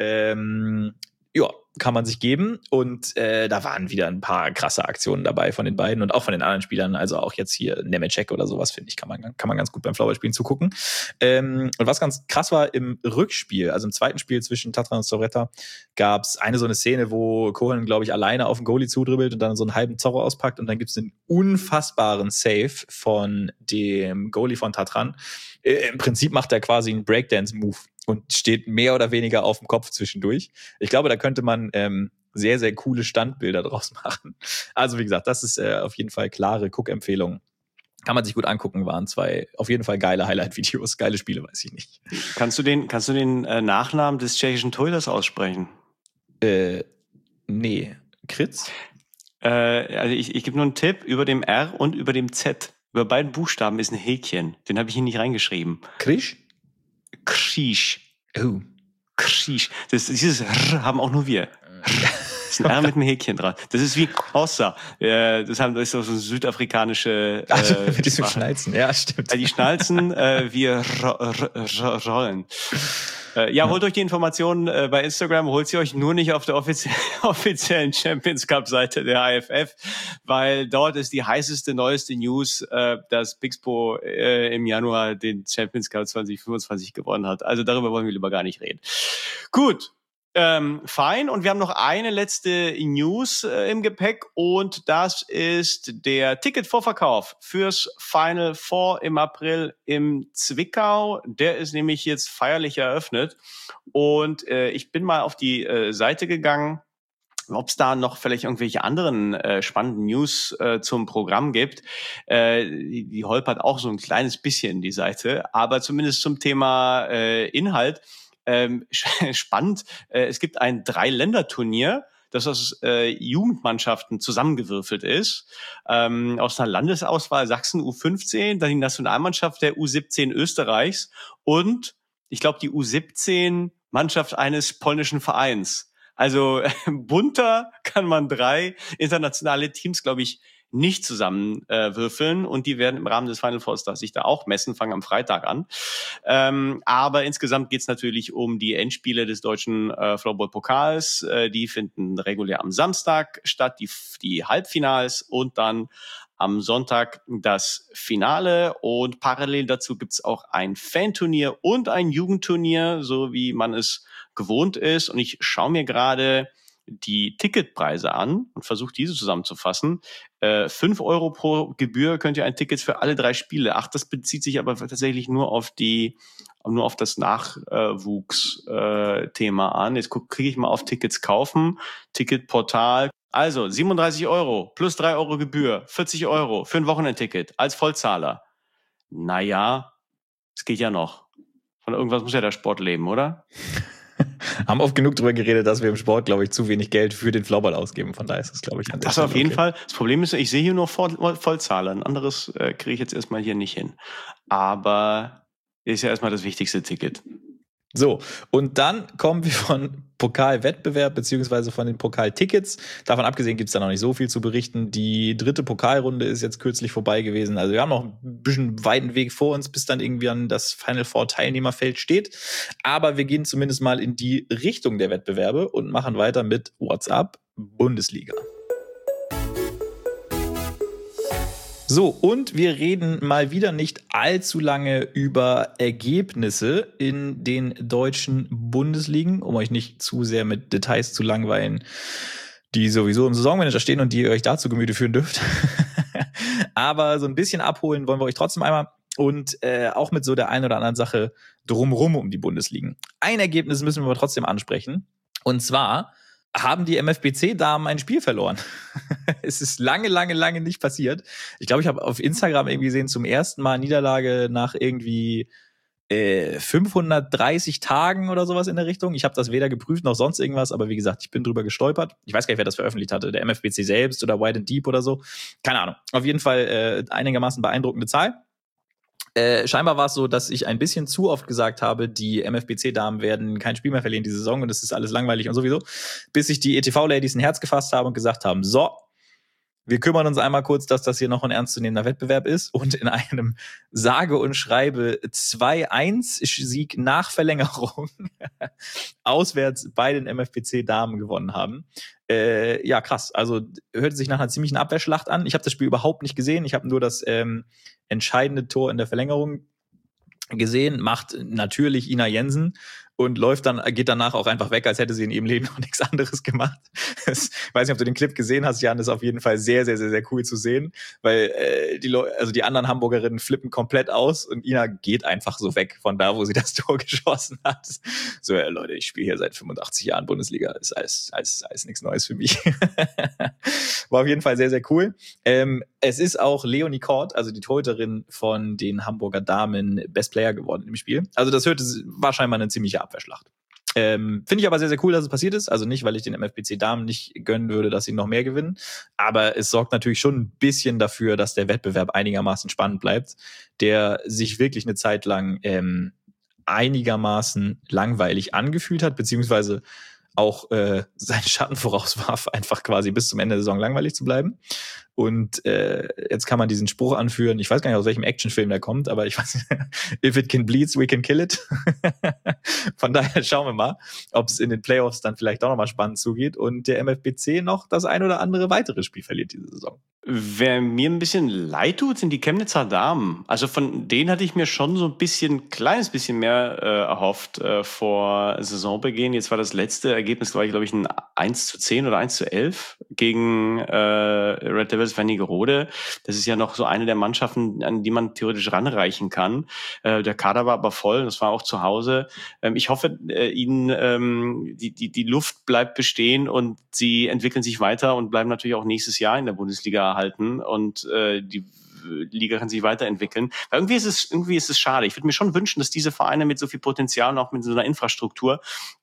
S1: ähm, ja, kann man sich geben. Und äh, da waren wieder ein paar krasse Aktionen dabei von den beiden und auch von den anderen Spielern. Also auch jetzt hier Nemecek oder sowas, finde ich, kann man, kann man ganz gut beim Floorballspielen zugucken. Ähm, und was ganz krass war, im Rückspiel, also im zweiten Spiel zwischen Tatran und Storvreta, gab es eine so eine Szene, wo Kohonen, glaube ich, alleine auf den Goalie zudribbelt und dann so einen halben Zorro auspackt. Und dann gibt es einen unfassbaren Save von dem Goalie von Tatran. Äh, Im Prinzip macht er quasi einen Breakdance-Move und steht mehr oder weniger auf dem Kopf zwischendurch. Ich glaube, da könnte man ähm, sehr, sehr coole Standbilder draus machen. Also wie gesagt, das ist äh, auf jeden Fall klare Guck-Empfehlung. Kann man sich gut angucken, waren zwei auf jeden Fall geile Highlight-Videos, geile Spiele, weiß ich nicht.
S2: Kannst du den, kannst du den äh, Nachnamen des tschechischen Torhüters aussprechen?
S1: Äh, nee. Kritz?
S2: Äh, also ich, ich gebe nur einen Tipp, über dem R und über dem Z. Über beiden Buchstaben ist ein Häkchen. Den habe ich hier nicht reingeschrieben.
S1: Krisch?
S2: Krisch.
S1: Oh.
S2: Krisch. Das, dieses R haben auch nur wir. Das ist ein R mit einem Häkchen dran. Das ist wie Hossa. Äh, das, haben, das ist so eine südafrikanische äh,
S1: also, mit diesem Schnalzen, ja, stimmt.
S2: Die Schnalzen, äh, wir ro- ro- ro- rollen. Äh, ja, holt euch die Informationen äh, bei Instagram, holt sie euch nur nicht auf der offizie- offiziellen Champions Cup Seite der I F F, weil dort ist die heißeste, neueste News, äh, dass Pixpo äh, im Januar den Champions Cup zwanzig fünfundzwanzig gewonnen hat. Also darüber wollen wir lieber gar nicht reden. Gut. Ähm, fein. Und wir haben noch eine letzte News äh, im Gepäck und das ist der Ticketvorverkauf fürs Final Four im April im Zwickau. Der ist nämlich jetzt feierlich eröffnet und äh, ich bin mal auf die äh, Seite gegangen, ob es da noch vielleicht irgendwelche anderen äh, spannenden News äh, zum Programm gibt. Äh, die, die holpert auch so ein kleines bisschen die Seite, aber zumindest zum Thema äh, Inhalt. Ähm, spannend. Äh, es gibt ein Drei-Länder-Turnier, das aus äh, Jugendmannschaften zusammengewürfelt ist. Ähm, aus einer Landesauswahl Sachsen U fünfzehn, dann die Nationalmannschaft der U siebzehn Österreichs und ich glaube die U siebzehn Mannschaft eines polnischen Vereins. Also bunter kann man drei internationale Teams, glaube ich, nicht zusammen äh, würfeln und die werden im Rahmen des Final Fours sich da auch messen, fangen am Freitag an. Ähm, aber insgesamt geht es natürlich um die Endspiele des deutschen äh, Floorball-Pokals. Äh, die finden regulär am Samstag statt, die, die Halbfinals und dann am Sonntag das Finale und parallel dazu gibt's auch ein Fanturnier und ein Jugendturnier, so wie man es gewohnt ist. Und ich schaue mir gerade die Ticketpreise an und versuche diese zusammenzufassen. Äh, fünf Euro pro Gebühr könnt ihr ein Ticket für alle drei Spiele. Ach, das bezieht sich aber tatsächlich nur auf die, nur auf das Nachwuchs-Thema an. Jetzt kriege ich mal auf Tickets kaufen, Ticketportal. Also siebenunddreißig Euro plus drei Euro Gebühr, vierzig Euro für ein Wochenendticket als Vollzahler. Naja, es geht ja noch. Von irgendwas muss ja der Sport leben, oder?
S1: Haben oft genug drüber geredet, dass wir im Sport, glaube ich, zu wenig Geld für den Floorball ausgeben. Von daher ist es, glaube ich, an der
S2: Das auf jeden
S1: okay.
S2: Fall. Das Problem ist, ich sehe hier nur Voll- Vollzahler. Ein anderes äh, kriege ich jetzt erstmal hier nicht hin. Aber ist ja erstmal das wichtigste Ticket.
S1: So, und dann kommen wir von Pokalwettbewerb beziehungsweise von den Pokaltickets. Davon abgesehen gibt es da noch nicht so viel zu berichten. Die dritte Pokalrunde ist jetzt kürzlich vorbei gewesen. Also wir haben noch ein bisschen weiten Weg vor uns, bis dann irgendwie an das Final Four Teilnehmerfeld steht. Aber wir gehen zumindest mal in die Richtung der Wettbewerbe und machen weiter mit What's Up Bundesliga. So, und wir reden mal wieder nicht allzu lange über Ergebnisse in den deutschen Bundesligen, um euch nicht zu sehr mit Details zu langweilen, die sowieso im Saisonmanager stehen und die ihr euch dazu Gemüte führen dürft. Aber so ein bisschen abholen wollen wir euch trotzdem einmal und äh, auch mit so der einen oder anderen Sache drumrum um die Bundesligen. Ein Ergebnis müssen wir aber trotzdem ansprechen, und zwar haben die M F B C-Damen ein Spiel verloren. Es ist lange, lange, lange nicht passiert. Ich glaube, ich habe auf Instagram irgendwie gesehen, zum ersten Mal Niederlage nach irgendwie äh, fünfhundertdreißig Tagen oder sowas in der Richtung. Ich habe das weder geprüft noch sonst irgendwas, aber wie gesagt, ich bin drüber gestolpert. Ich weiß gar nicht, wer das veröffentlicht hatte, der M F B C selbst oder Wide and Deep oder so. Keine Ahnung. Auf jeden Fall äh, einigermaßen beeindruckende Zahl. Äh, scheinbar war es so, dass ich ein bisschen zu oft gesagt habe, die M F B C-Damen werden kein Spiel mehr verlieren diese Saison und es ist alles langweilig und sowieso, bis sich die E T V-Ladies ein Herz gefasst haben und gesagt haben, so, wir kümmern uns einmal kurz, dass das hier noch ein ernstzunehmender Wettbewerb ist, und in einem sage und schreibe zwei eins Sieg nach Verlängerung auswärts bei den M F B C-Damen gewonnen haben. Äh, ja, krass. Also hörte sich nach einer ziemlichen Abwehrschlacht an. Ich habe das Spiel überhaupt nicht gesehen. Ich habe nur das ähm, entscheidende Tor in der Verlängerung gesehen. Macht natürlich Ina Jensen und läuft dann, geht danach auch einfach weg, als hätte sie in ihrem Leben noch nichts anderes gemacht. Das, ich weiß nicht, ob du den Clip gesehen hast, Jan, ist auf jeden Fall sehr, sehr, sehr, sehr cool zu sehen, weil äh, die Leute, also die anderen Hamburgerinnen flippen komplett aus und Ina geht einfach so weg von da, wo sie das Tor geschossen hat. So, ja, Leute, ich spiele hier seit fünfundachtzig Jahren Bundesliga, ist alles, alles, alles nichts Neues für mich. War auf jeden Fall sehr, sehr cool. Ähm, es ist auch Leonie Kort, also die Torhüterin von den Hamburger Damen, Best Player geworden im Spiel. Also das hörte, war scheinbar eine ziemliche Abwehrschlacht. Ähm, Finde ich aber sehr, sehr cool, dass es passiert ist. Also nicht, weil ich den M F B C-Damen nicht gönnen würde, dass sie noch mehr gewinnen. Aber es sorgt natürlich schon ein bisschen dafür, dass der Wettbewerb einigermaßen spannend bleibt, der sich wirklich eine Zeit lang ähm, einigermaßen langweilig angefühlt hat, beziehungsweise auch äh, seinen Schatten vorauswarf, einfach quasi bis zum Ende der Saison langweilig zu bleiben. Und äh, jetzt kann man diesen Spruch anführen, ich weiß gar nicht, aus welchem Actionfilm der kommt, aber ich weiß nicht, if it can bleed, we can kill it. Von daher schauen wir mal, ob es in den Playoffs dann vielleicht auch nochmal spannend zugeht und der M F B C noch das ein oder andere weitere Spiel verliert diese Saison.
S2: Wer mir ein bisschen leid tut, sind die Chemnitzer Damen. Also von denen hatte ich mir schon so ein bisschen, kleines bisschen mehr äh, erhofft äh, vor Saisonbeginn. Jetzt war das letzte Ergebnis, glaube ich, glaube ich, ein eins zu zehn oder eins zu elf gegen äh, Red Devils Wernigerode. Das ist ja noch so eine der Mannschaften, an die man theoretisch ranreichen kann. Äh, der Kader war aber voll, das war auch zu Hause. Ähm, ich hoffe, äh, ihnen ähm, die, die, die Luft bleibt bestehen und sie entwickeln sich weiter und bleiben natürlich auch nächstes Jahr in der Bundesliga halten und äh, die Liga kann sich weiterentwickeln. Weil irgendwie ist es, irgendwie ist es schade. Ich würde mir schon wünschen, dass diese Vereine mit so viel Potenzial und auch mit so einer Infrastruktur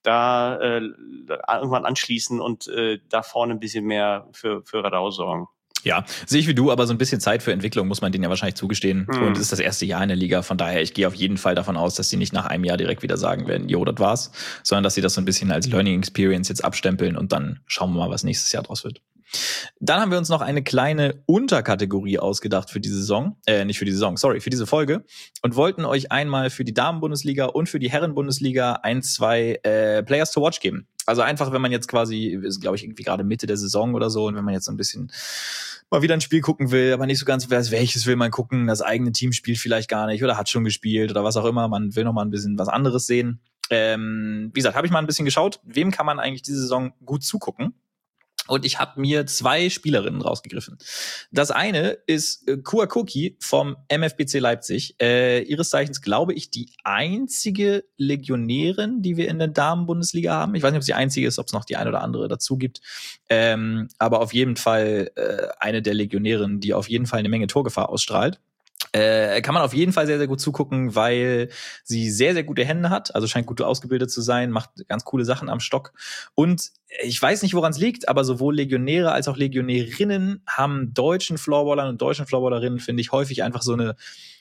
S2: da äh, irgendwann anschließen und äh, da vorne ein bisschen mehr für, für Radau sorgen.
S1: Ja, sehe ich wie du, aber so ein bisschen Zeit für Entwicklung muss man denen ja wahrscheinlich zugestehen. Mhm. Und es ist das erste Jahr in der Liga. Von daher, ich gehe auf jeden Fall davon aus, dass sie nicht nach einem Jahr direkt wieder sagen werden, jo, das war's, sondern dass sie das so ein bisschen als Learning Experience jetzt abstempeln und dann schauen wir mal, was nächstes Jahr draus wird. Dann haben wir uns noch eine kleine Unterkategorie ausgedacht für die Saison, äh, nicht für die Saison, sorry, für diese Folge und wollten euch einmal für die Damen-Bundesliga und für die Herren-Bundesliga ein, zwei äh, Players to Watch geben. Also einfach, wenn man jetzt quasi, ist glaube ich irgendwie gerade Mitte der Saison oder so, und wenn man jetzt so ein bisschen mal wieder ein Spiel gucken will, aber nicht so ganz weiß, welches will man gucken, das eigene Team spielt vielleicht gar nicht oder hat schon gespielt oder was auch immer, man will noch mal ein bisschen was anderes sehen. Ähm, wie gesagt, habe ich mal ein bisschen geschaut, wem kann man eigentlich diese Saison gut zugucken? Und ich habe mir zwei Spielerinnen rausgegriffen. Das eine ist äh, Kua Koki vom M F B C Leipzig. Äh, ihres Zeichens, glaube ich, die einzige Legionärin, die wir in der Damen-Bundesliga haben. Ich weiß nicht, ob es die einzige ist, ob es noch die eine oder andere dazu gibt. Ähm, aber auf jeden Fall äh, eine der Legionärinnen, die auf jeden Fall eine Menge Torgefahr ausstrahlt. Äh, kann man auf jeden Fall sehr, sehr gut zugucken, weil sie sehr, sehr gute Hände hat, also scheint gut ausgebildet zu sein, macht ganz coole Sachen am Stock. Und ich weiß nicht, woran es liegt, aber sowohl Legionäre als auch Legionärinnen haben deutschen Floorballern und deutschen Floorballerinnen, finde ich, häufig einfach so eine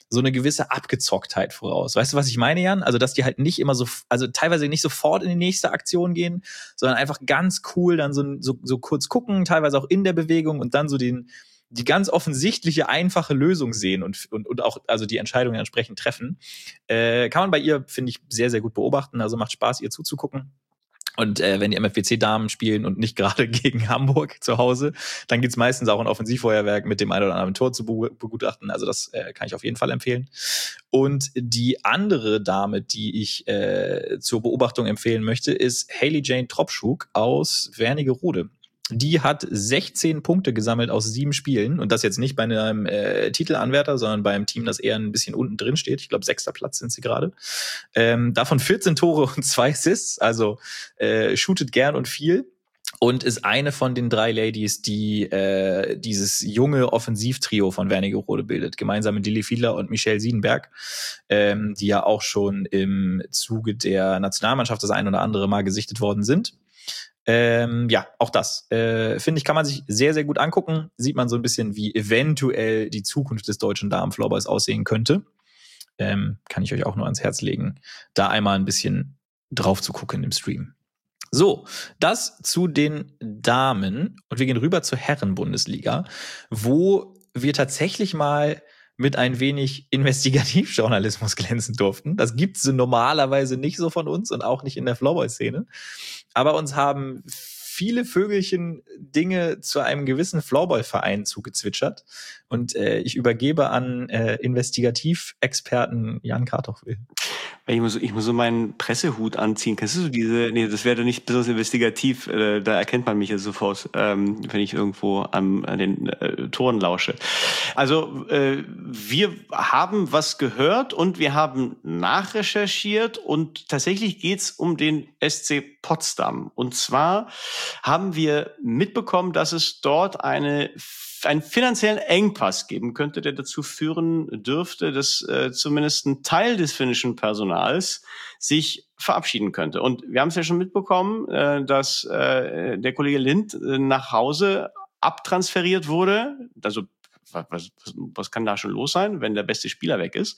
S1: so eine gewisse Abgezocktheit voraus. Weißt du, was ich meine, Jan? Also, dass die halt nicht immer so, also teilweise nicht sofort in die nächste Aktion gehen, sondern einfach ganz cool dann so, so, so kurz gucken, teilweise auch in der Bewegung und dann so den, die ganz offensichtliche, einfache Lösung sehen und, und, und auch also die Entscheidungen entsprechend treffen. Äh, kann man bei ihr, finde ich, sehr, sehr gut beobachten. Also macht Spaß, ihr zuzugucken. Und äh, wenn die M F W C-Damen spielen und nicht gerade gegen Hamburg zu Hause, dann gibt's meistens auch ein Offensivfeuerwerk mit dem einen oder anderen Tor zu begutachten. Also das äh, kann ich auf jeden Fall empfehlen. Und die andere Dame, die ich äh, zur Beobachtung empfehlen möchte, ist Hailey Jane Tropschuk aus Wernigerode. Die hat sechzehn Punkte gesammelt aus sieben Spielen und das jetzt nicht bei einem äh, Titelanwärter, sondern bei einem Team, das eher ein bisschen unten drin steht. Ich glaube, sechster Platz sind sie gerade. Ähm, davon vierzehn Tore und zwei Assists, also äh, shootet gern und viel. Und ist eine von den drei Ladies, die äh, dieses junge Offensivtrio von Wernigerode bildet, gemeinsam mit Lilly Fiedler und Michelle Siedenberg, ähm, die ja auch schon im Zuge der Nationalmannschaft das ein oder andere Mal gesichtet worden sind. Ähm, ja, auch das, äh, finde ich, kann man sich sehr, sehr gut angucken. Sieht man so ein bisschen, wie eventuell die Zukunft des deutschen Damen-Florballs aussehen könnte. Ähm, kann ich euch auch nur ans Herz legen, da einmal ein bisschen drauf zu gucken im Stream. So, das zu den Damen. Und wir gehen rüber zur Herren-Bundesliga, wo wir tatsächlich mal mit ein wenig Investigativjournalismus glänzen durften. Das gibt's normalerweise nicht so von uns und auch nicht in der Floorball-Szene. Aber uns haben viele Vögelchen Dinge zu einem gewissen Floorball-Verein zugezwitschert. Und äh, ich übergebe an äh, Investigativexperten Jan Kartoffel.
S2: Ich muss, ich muss so meinen Pressehut anziehen. Kennst du so diese, nee, das wäre nicht besonders investigativ, äh, da erkennt man mich ja sofort, ähm, wenn ich irgendwo am, an den äh, Toren lausche. Also äh, wir haben was gehört und wir haben nachrecherchiert und tatsächlich geht's um den S C Potsdam. Und zwar haben wir mitbekommen, dass es dort eine einen finanziellen Engpass geben könnte, der dazu führen dürfte, dass äh, zumindest ein Teil des finnischen Personals sich verabschieden könnte. Und wir haben es ja schon mitbekommen, äh, dass äh, der Kollege Lind äh, nach Hause abtransferiert wurde. Also was, was, was kann da schon los sein, wenn der beste Spieler weg ist?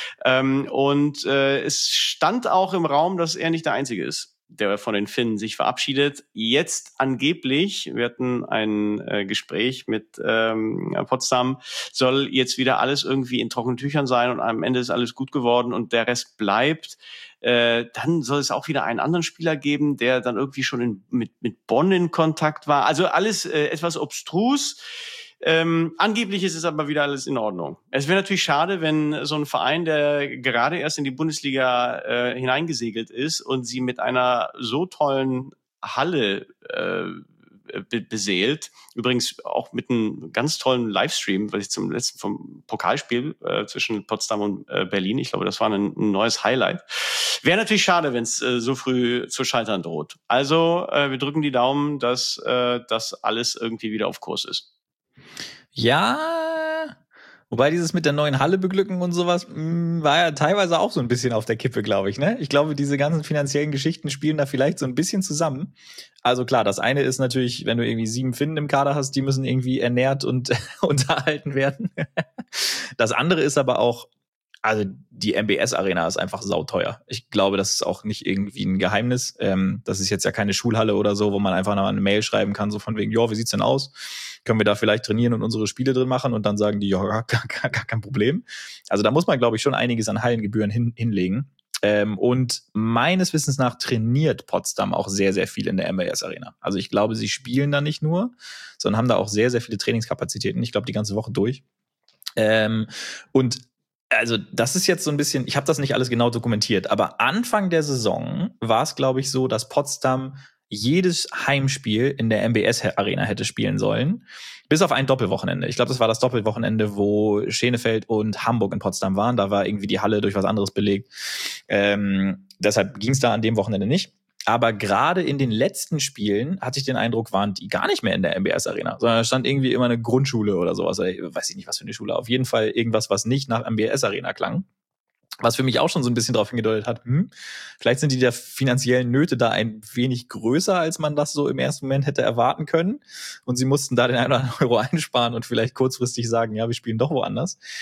S2: Ähm, und äh, es stand auch im Raum, dass er nicht der Einzige ist, der von den Finnen sich verabschiedet. Jetzt angeblich, wir hatten ein äh, Gespräch mit ähm, Potsdam, soll jetzt wieder alles irgendwie in trockenen Tüchern sein und am Ende ist alles gut geworden und der Rest bleibt. Äh, dann soll es auch wieder einen anderen Spieler geben, der dann irgendwie schon in, mit, mit Bonn in Kontakt war. Also alles äh, etwas obstrus. Ähm, angeblich ist es aber wieder alles in Ordnung. Es wäre natürlich schade, wenn so ein Verein, der gerade erst in die Bundesliga äh, hineingesegelt ist und sie mit einer so tollen Halle äh, be- beseelt, übrigens auch mit einem ganz tollen Livestream, was ich zum letzten vom Pokalspiel äh, zwischen Potsdam und äh, Berlin, ich glaube, das war ein, ein neues Highlight. Wäre natürlich schade, wenn es äh, so früh zu scheitern droht. Also äh, wir drücken die Daumen, dass äh, das alles irgendwie wieder auf Kurs ist.
S1: Ja, wobei dieses mit der neuen Halle beglücken und sowas mh, war ja teilweise auch so ein bisschen auf der Kippe, glaube ich. Ne? Ich glaube, diese ganzen finanziellen Geschichten spielen da vielleicht so ein bisschen zusammen. Also klar, das eine ist natürlich, wenn du irgendwie sieben Finnen im Kader hast, die müssen irgendwie ernährt und unterhalten werden. Das andere ist aber auch, also die M B S-Arena ist einfach sauteuer. Ich glaube, das ist auch nicht irgendwie ein Geheimnis. Ähm, das ist jetzt ja keine Schulhalle oder so, wo man einfach noch eine Mail schreiben kann, so von wegen, ja, wie sieht's denn aus? Können wir da vielleicht trainieren und unsere Spiele drin machen? Und dann sagen die, ja, gar, gar, gar kein Problem. Also da muss man, glaube ich, schon einiges an Hallengebühren hin, hinlegen. Ähm, und meines Wissens nach trainiert Potsdam auch sehr, sehr viel in der M B S-Arena. Also ich glaube, sie spielen da nicht nur, sondern haben da auch sehr, sehr viele Trainingskapazitäten. Ich glaube, die ganze Woche durch. Ähm, und also das ist jetzt so ein bisschen, ich habe das nicht alles genau dokumentiert, aber Anfang der Saison war es, glaube ich, so, dass Potsdam jedes Heimspiel in der M B S-Arena hätte spielen sollen, bis auf ein Doppelwochenende. Ich glaube, das war das Doppelwochenende, wo Schenefeld und Hamburg in Potsdam waren. Da war irgendwie die Halle durch was anderes belegt. Ähm, deshalb ging es da an dem Wochenende nicht. Aber gerade in den letzten Spielen hatte ich den Eindruck, waren die gar nicht mehr in der M B S-Arena, sondern da stand irgendwie immer eine Grundschule oder sowas. Oder weiß ich nicht, was für eine Schule. Auf jeden Fall irgendwas, was nicht nach M B S-Arena klang. Was für mich auch schon so ein bisschen darauf hingedeutet hat, hm, vielleicht sind die der finanziellen Nöte da ein wenig größer, als man das so im ersten Moment hätte erwarten können. Und sie mussten da den einen oder anderen Euro einsparen und vielleicht kurzfristig sagen, ja, wir spielen doch woanders.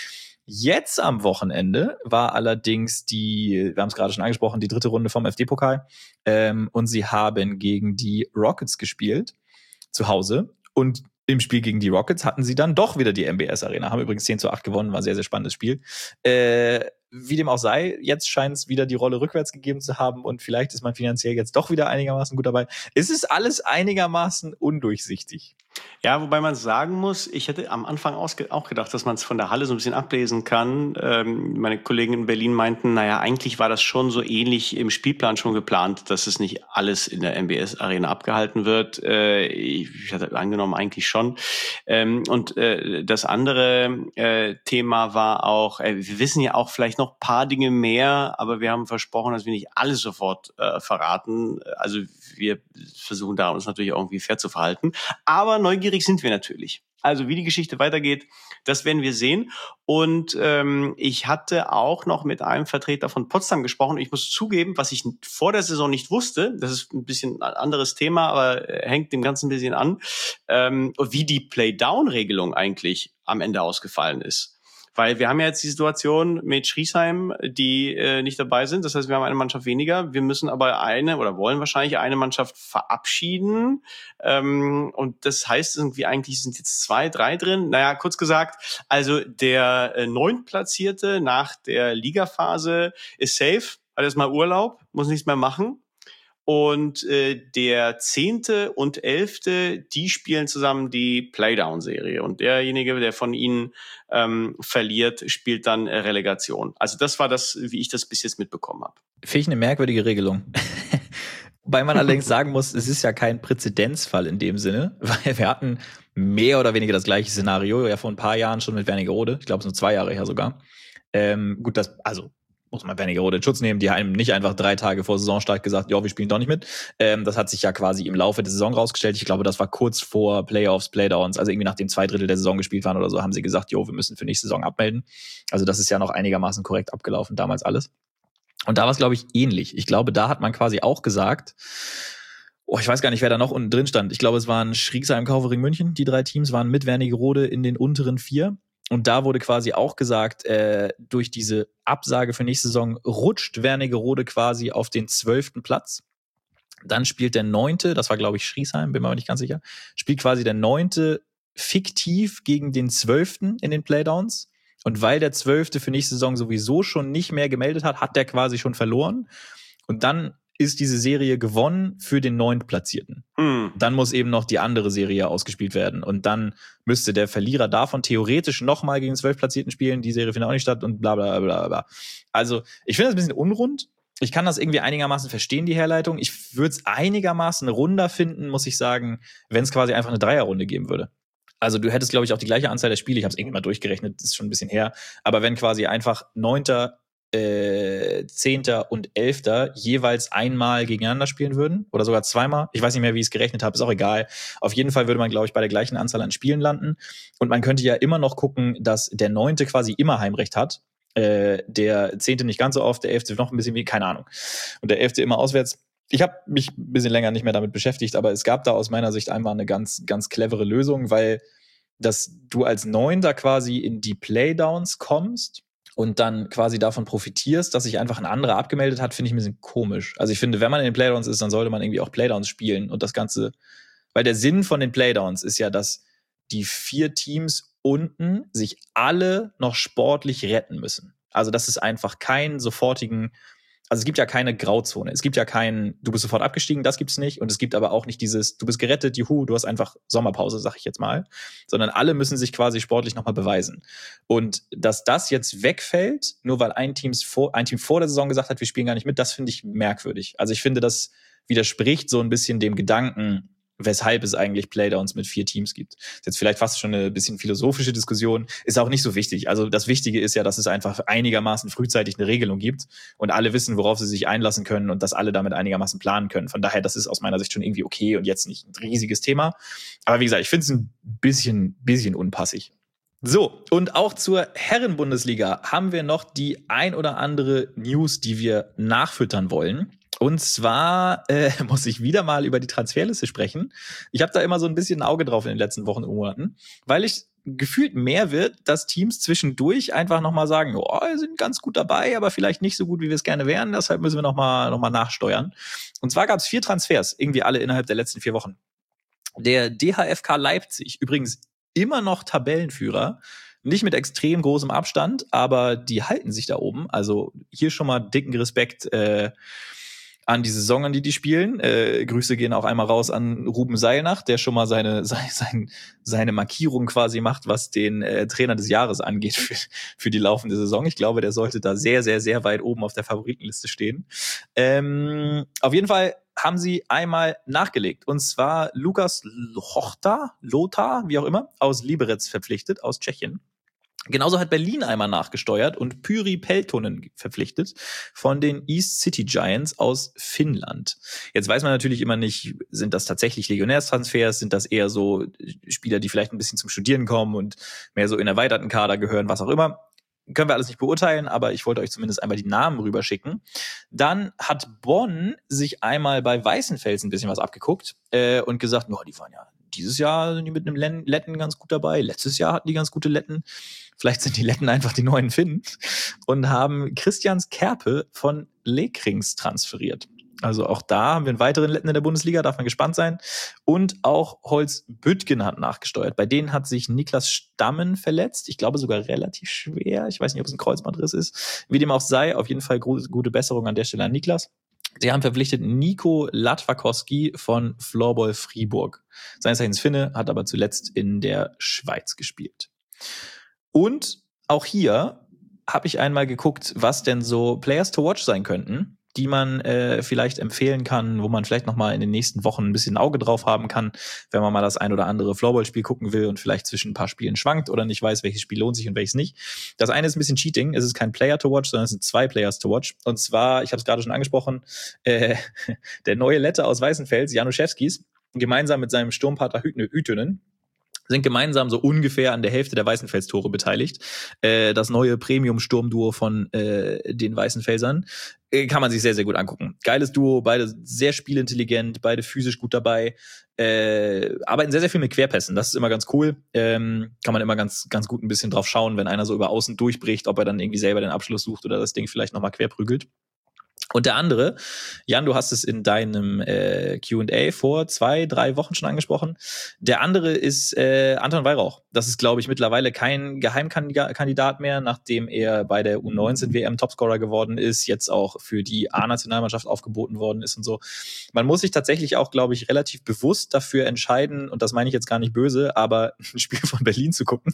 S1: Jetzt am Wochenende war allerdings die, wir haben es gerade schon angesprochen, die dritte Runde vom F D-Pokal. Ähm, und sie haben gegen die Rockets gespielt, zu Hause. Und im Spiel gegen die Rockets hatten sie dann doch wieder die M B S-Arena. Haben übrigens zehn zu acht gewonnen, war ein sehr, sehr spannendes Spiel. Äh, wie dem auch sei, jetzt scheint es wieder die Rolle rückwärts gegeben zu haben und vielleicht ist man finanziell jetzt doch wieder einigermaßen gut dabei. Es ist alles einigermaßen undurchsichtig.
S2: Ja, wobei man sagen muss, ich hätte am Anfang auch gedacht, dass man es von der Halle so ein bisschen ablesen kann. Ähm, meine Kollegen in Berlin meinten, naja, eigentlich war das schon so ähnlich im Spielplan schon geplant, dass es nicht alles in der M B S-Arena abgehalten wird. Äh, ich hatte angenommen, eigentlich schon. Ähm, und äh, das andere äh, Thema war auch, äh, wir wissen ja auch vielleicht noch ein paar Dinge mehr, aber wir haben versprochen, dass wir nicht alles sofort äh, verraten. Also wir versuchen da uns natürlich irgendwie fair zu verhalten. Aber neugierig sind wir natürlich. Also wie die Geschichte weitergeht, das werden wir sehen. Und ähm, ich hatte auch noch mit einem Vertreter von Potsdam gesprochen. Ich muss zugeben, was ich vor der Saison nicht wusste, das ist ein bisschen ein anderes Thema, aber hängt dem Ganzen ein bisschen an, ähm, wie die Play-Down-Regelung eigentlich am Ende ausgefallen ist. Weil wir haben ja jetzt die Situation mit Schriesheim, die äh, nicht dabei sind. Das heißt, wir haben eine Mannschaft weniger. Wir müssen aber eine oder wollen wahrscheinlich eine Mannschaft verabschieden. Ähm, und das heißt irgendwie eigentlich sind jetzt zwei, drei drin. Naja, kurz gesagt, also der äh, Neuntplatzierte nach der Ligaphase ist safe, hat erstmal Urlaub, muss nichts mehr machen. Und äh, der Zehnte und Elfte, die spielen zusammen die Playdown-Serie. Und derjenige, der von ihnen ähm, verliert, spielt dann äh, Relegation. Also das war das, wie ich das bis jetzt mitbekommen habe.
S1: Finde ich eine merkwürdige Regelung. Wobei man allerdings sagen muss, es ist ja kein Präzedenzfall in dem Sinne, weil wir hatten mehr oder weniger das gleiche Szenario, ja vor ein paar Jahren schon mit Wernigerode. Ich glaube, es sind zwei Jahre her sogar. Ähm, gut, das, also muss man Wernigerode in Schutz nehmen, die haben nicht einfach drei Tage vor Saisonstart gesagt, ja, wir spielen doch nicht mit. Ähm, das hat sich ja quasi im Laufe der Saison rausgestellt. Ich glaube, das war kurz vor Playoffs, Playdowns, also irgendwie nachdem zwei Drittel der Saison gespielt waren oder so, haben sie gesagt, jo, wir müssen für nächste Saison abmelden. Also das ist ja noch einigermaßen korrekt abgelaufen damals alles. Und da war es, glaube ich, ähnlich. Ich glaube, da hat man quasi auch gesagt, oh, ich weiß gar nicht, wer da noch unten drin stand. Ich glaube, es waren Schriesheim, Kaufering, München. Die drei Teams waren mit Wernigerode in den unteren vier. Und da wurde quasi auch gesagt, äh, durch diese Absage für nächste Saison rutscht Wernigerode quasi auf den zwölften Platz. Dann spielt der neunte, das war, glaube ich, Schriesheim, bin mir aber nicht ganz sicher, spielt quasi der neunte fiktiv gegen den zwölften in den Playdowns. Und weil der zwölfte für nächste Saison sowieso schon nicht mehr gemeldet hat, hat der quasi schon verloren. Und dann ist diese Serie gewonnen für den Neuntplatzierten. Mhm. Dann muss eben noch die andere Serie ausgespielt werden. Und dann müsste der Verlierer davon theoretisch nochmal gegen den Zwölfplatzierten spielen. Die Serie findet auch nicht statt und bla bla bla bla. Also ich finde das ein bisschen unrund. Ich kann das irgendwie einigermaßen verstehen, die Herleitung. Ich würde es einigermaßen runder finden, muss ich sagen, wenn es quasi einfach eine Dreierrunde geben würde. Also du hättest, glaube ich, auch die gleiche Anzahl der Spiele. Ich habe es irgendwie mal durchgerechnet, das ist schon ein bisschen her. Aber wenn quasi einfach Neunter, äh, Zehnter und Elfter jeweils einmal gegeneinander spielen würden oder sogar zweimal, ich weiß nicht mehr, wie ich es gerechnet habe, ist auch egal. Auf jeden Fall würde man, glaube ich, bei der gleichen Anzahl an Spielen landen. Und man könnte ja immer noch gucken, dass der Neunte quasi immer Heimrecht hat. Äh, der Zehnte nicht ganz so oft, der Elfte noch ein bisschen wie, keine Ahnung. Und der Elfte immer auswärts. Ich habe mich ein bisschen länger nicht mehr damit beschäftigt, aber es gab da aus meiner Sicht einmal eine ganz, ganz clevere Lösung, weil dass du als Neunter quasi in die Playdowns kommst und dann quasi davon profitierst, dass sich einfach ein anderer abgemeldet hat, finde ich ein bisschen komisch. Also ich finde, wenn man in den Playdowns ist, dann sollte man irgendwie auch Playdowns spielen und das Ganze, weil der Sinn von den Playdowns ist ja, dass die vier Teams unten sich alle noch sportlich retten müssen. Also dass es einfach keinen sofortigen, also es gibt ja keine Grauzone. Es gibt ja keinen, du bist sofort abgestiegen, das gibt's nicht. Und es gibt aber auch nicht dieses, du bist gerettet, juhu, du hast einfach Sommerpause, sag ich jetzt mal. Sondern alle müssen sich quasi sportlich nochmal beweisen. Und dass das jetzt wegfällt, nur weil ein, Teams vor, ein Team vor der Saison gesagt hat, wir spielen gar nicht mit, das finde ich merkwürdig. Also ich finde, das widerspricht so ein bisschen dem Gedanken, weshalb es eigentlich Playdowns mit vier Teams gibt. Das ist jetzt vielleicht fast schon eine bisschen philosophische Diskussion, ist auch nicht so wichtig. Also das Wichtige ist ja, dass es einfach einigermaßen frühzeitig eine Regelung gibt und alle wissen, worauf sie sich einlassen können und dass alle damit einigermaßen planen können. Von daher, das ist aus meiner Sicht schon irgendwie okay und jetzt nicht ein riesiges Thema. Aber wie gesagt, ich finde es ein bisschen, bisschen unpassig. So, und auch zur Herren-Bundesliga haben wir noch die ein oder andere News, die wir nachfüttern wollen. Und zwar äh, muss ich wieder mal über die Transferliste sprechen. Ich habe da immer so ein bisschen ein Auge drauf in den letzten Wochen und Monaten, weil ich gefühlt mehr wird, dass Teams zwischendurch einfach nochmal sagen, oh, wir sind ganz gut dabei, aber vielleicht nicht so gut, wie wir es gerne wären, deshalb müssen wir nochmal noch mal nachsteuern. Und zwar gab es vier Transfers, irgendwie alle innerhalb der letzten vier Wochen. Der D H F K Leipzig, übrigens immer noch Tabellenführer, nicht mit extrem großem Abstand, aber die halten sich da oben. Also hier schon mal dicken Respekt äh, an die Saison, an die die spielen. Äh, Grüße gehen auch einmal raus an Ruben Seilnach, der schon mal seine seine, seine Markierung quasi macht, was den äh, Trainer des Jahres angeht für, für die laufende Saison. Ich glaube, der sollte da sehr, sehr, sehr weit oben auf der Favoritenliste stehen. Ähm, auf jeden Fall haben sie einmal nachgelegt. Und zwar Lukas Lothar, Lothar, wie auch immer, aus Liberec verpflichtet, aus Tschechien. Genauso hat Berlin einmal nachgesteuert und Pyri Peltonen verpflichtet von den East City Giants aus Finnland. Jetzt weiß man natürlich immer nicht, sind das tatsächlich Legionärstransfers, sind das eher so Spieler, die vielleicht ein bisschen zum Studieren kommen und mehr so in erweiterten Kader gehören, was auch immer. Können wir alles nicht beurteilen, aber ich wollte euch zumindest einmal die Namen rüberschicken. Dann hat Bonn sich einmal bei Weißenfels ein bisschen was abgeguckt äh, und gesagt, no, die waren ja dieses Jahr sind die mit einem Letten ganz gut dabei. Letztes Jahr hatten die ganz gute Letten. Vielleicht sind die Letten einfach die neuen Finnen. Und haben Christians Kerpe von Lekrings transferiert. Also auch da haben wir einen weiteren Letten in der Bundesliga, darf man gespannt sein. Und auch Holz Büttgen hat nachgesteuert. Bei denen hat sich Niklas Stammen verletzt. Ich glaube sogar relativ schwer. Ich weiß nicht, ob es ein Kreuzbandriss ist. Wie dem auch sei, auf jeden Fall gute Besserung an der Stelle an Niklas. Sie haben verpflichtet Nico Latwakowski von Floorball Fribourg. Seines Zeichens Finne, hat aber zuletzt in der Schweiz gespielt. Und auch hier habe ich einmal geguckt, was denn so Players to Watch sein könnten, die man äh, vielleicht empfehlen kann, wo man vielleicht noch mal in den nächsten Wochen ein bisschen Auge drauf haben kann, wenn man mal das ein oder andere Floorball-Spiel gucken will und vielleicht zwischen ein paar Spielen schwankt oder nicht weiß, welches Spiel lohnt sich und welches nicht. Das eine ist ein bisschen Cheating. Es ist kein Player to Watch, sondern es sind zwei Players to Watch. Und zwar, ich habe es gerade schon angesprochen, äh, der neue Lette aus Weißenfels, Januszewskis, gemeinsam mit seinem Sturmpartner Hüttönen, sind gemeinsam so ungefähr an der Hälfte der Weißenfels-Tore beteiligt. Äh, das neue Premium-Sturmduo von äh, den Weißenfelsern äh, kann man sich sehr, sehr gut angucken. Geiles Duo, beide sehr spielintelligent, beide physisch gut dabei, äh, arbeiten sehr, sehr viel mit Querpässen. Das ist immer ganz cool. Ähm, kann man immer ganz, ganz gut ein bisschen drauf schauen, wenn einer so über außen durchbricht, ob er dann irgendwie selber den Abschluss sucht oder das Ding vielleicht nochmal querprügelt. Und der andere, Jan, du hast es in deinem äh, Q und A vor zwei, drei Wochen schon angesprochen. Der andere ist äh, Anton Weihrauch. Das ist, glaube ich, mittlerweile kein Geheimkandidat mehr, nachdem er bei der U neunzehn W M Topscorer geworden ist, jetzt auch für die A-Nationalmannschaft aufgeboten worden ist und so. Man muss sich tatsächlich auch, glaube ich, relativ bewusst dafür entscheiden, und das meine ich jetzt gar nicht böse, aber ein Spiel von Berlin zu gucken.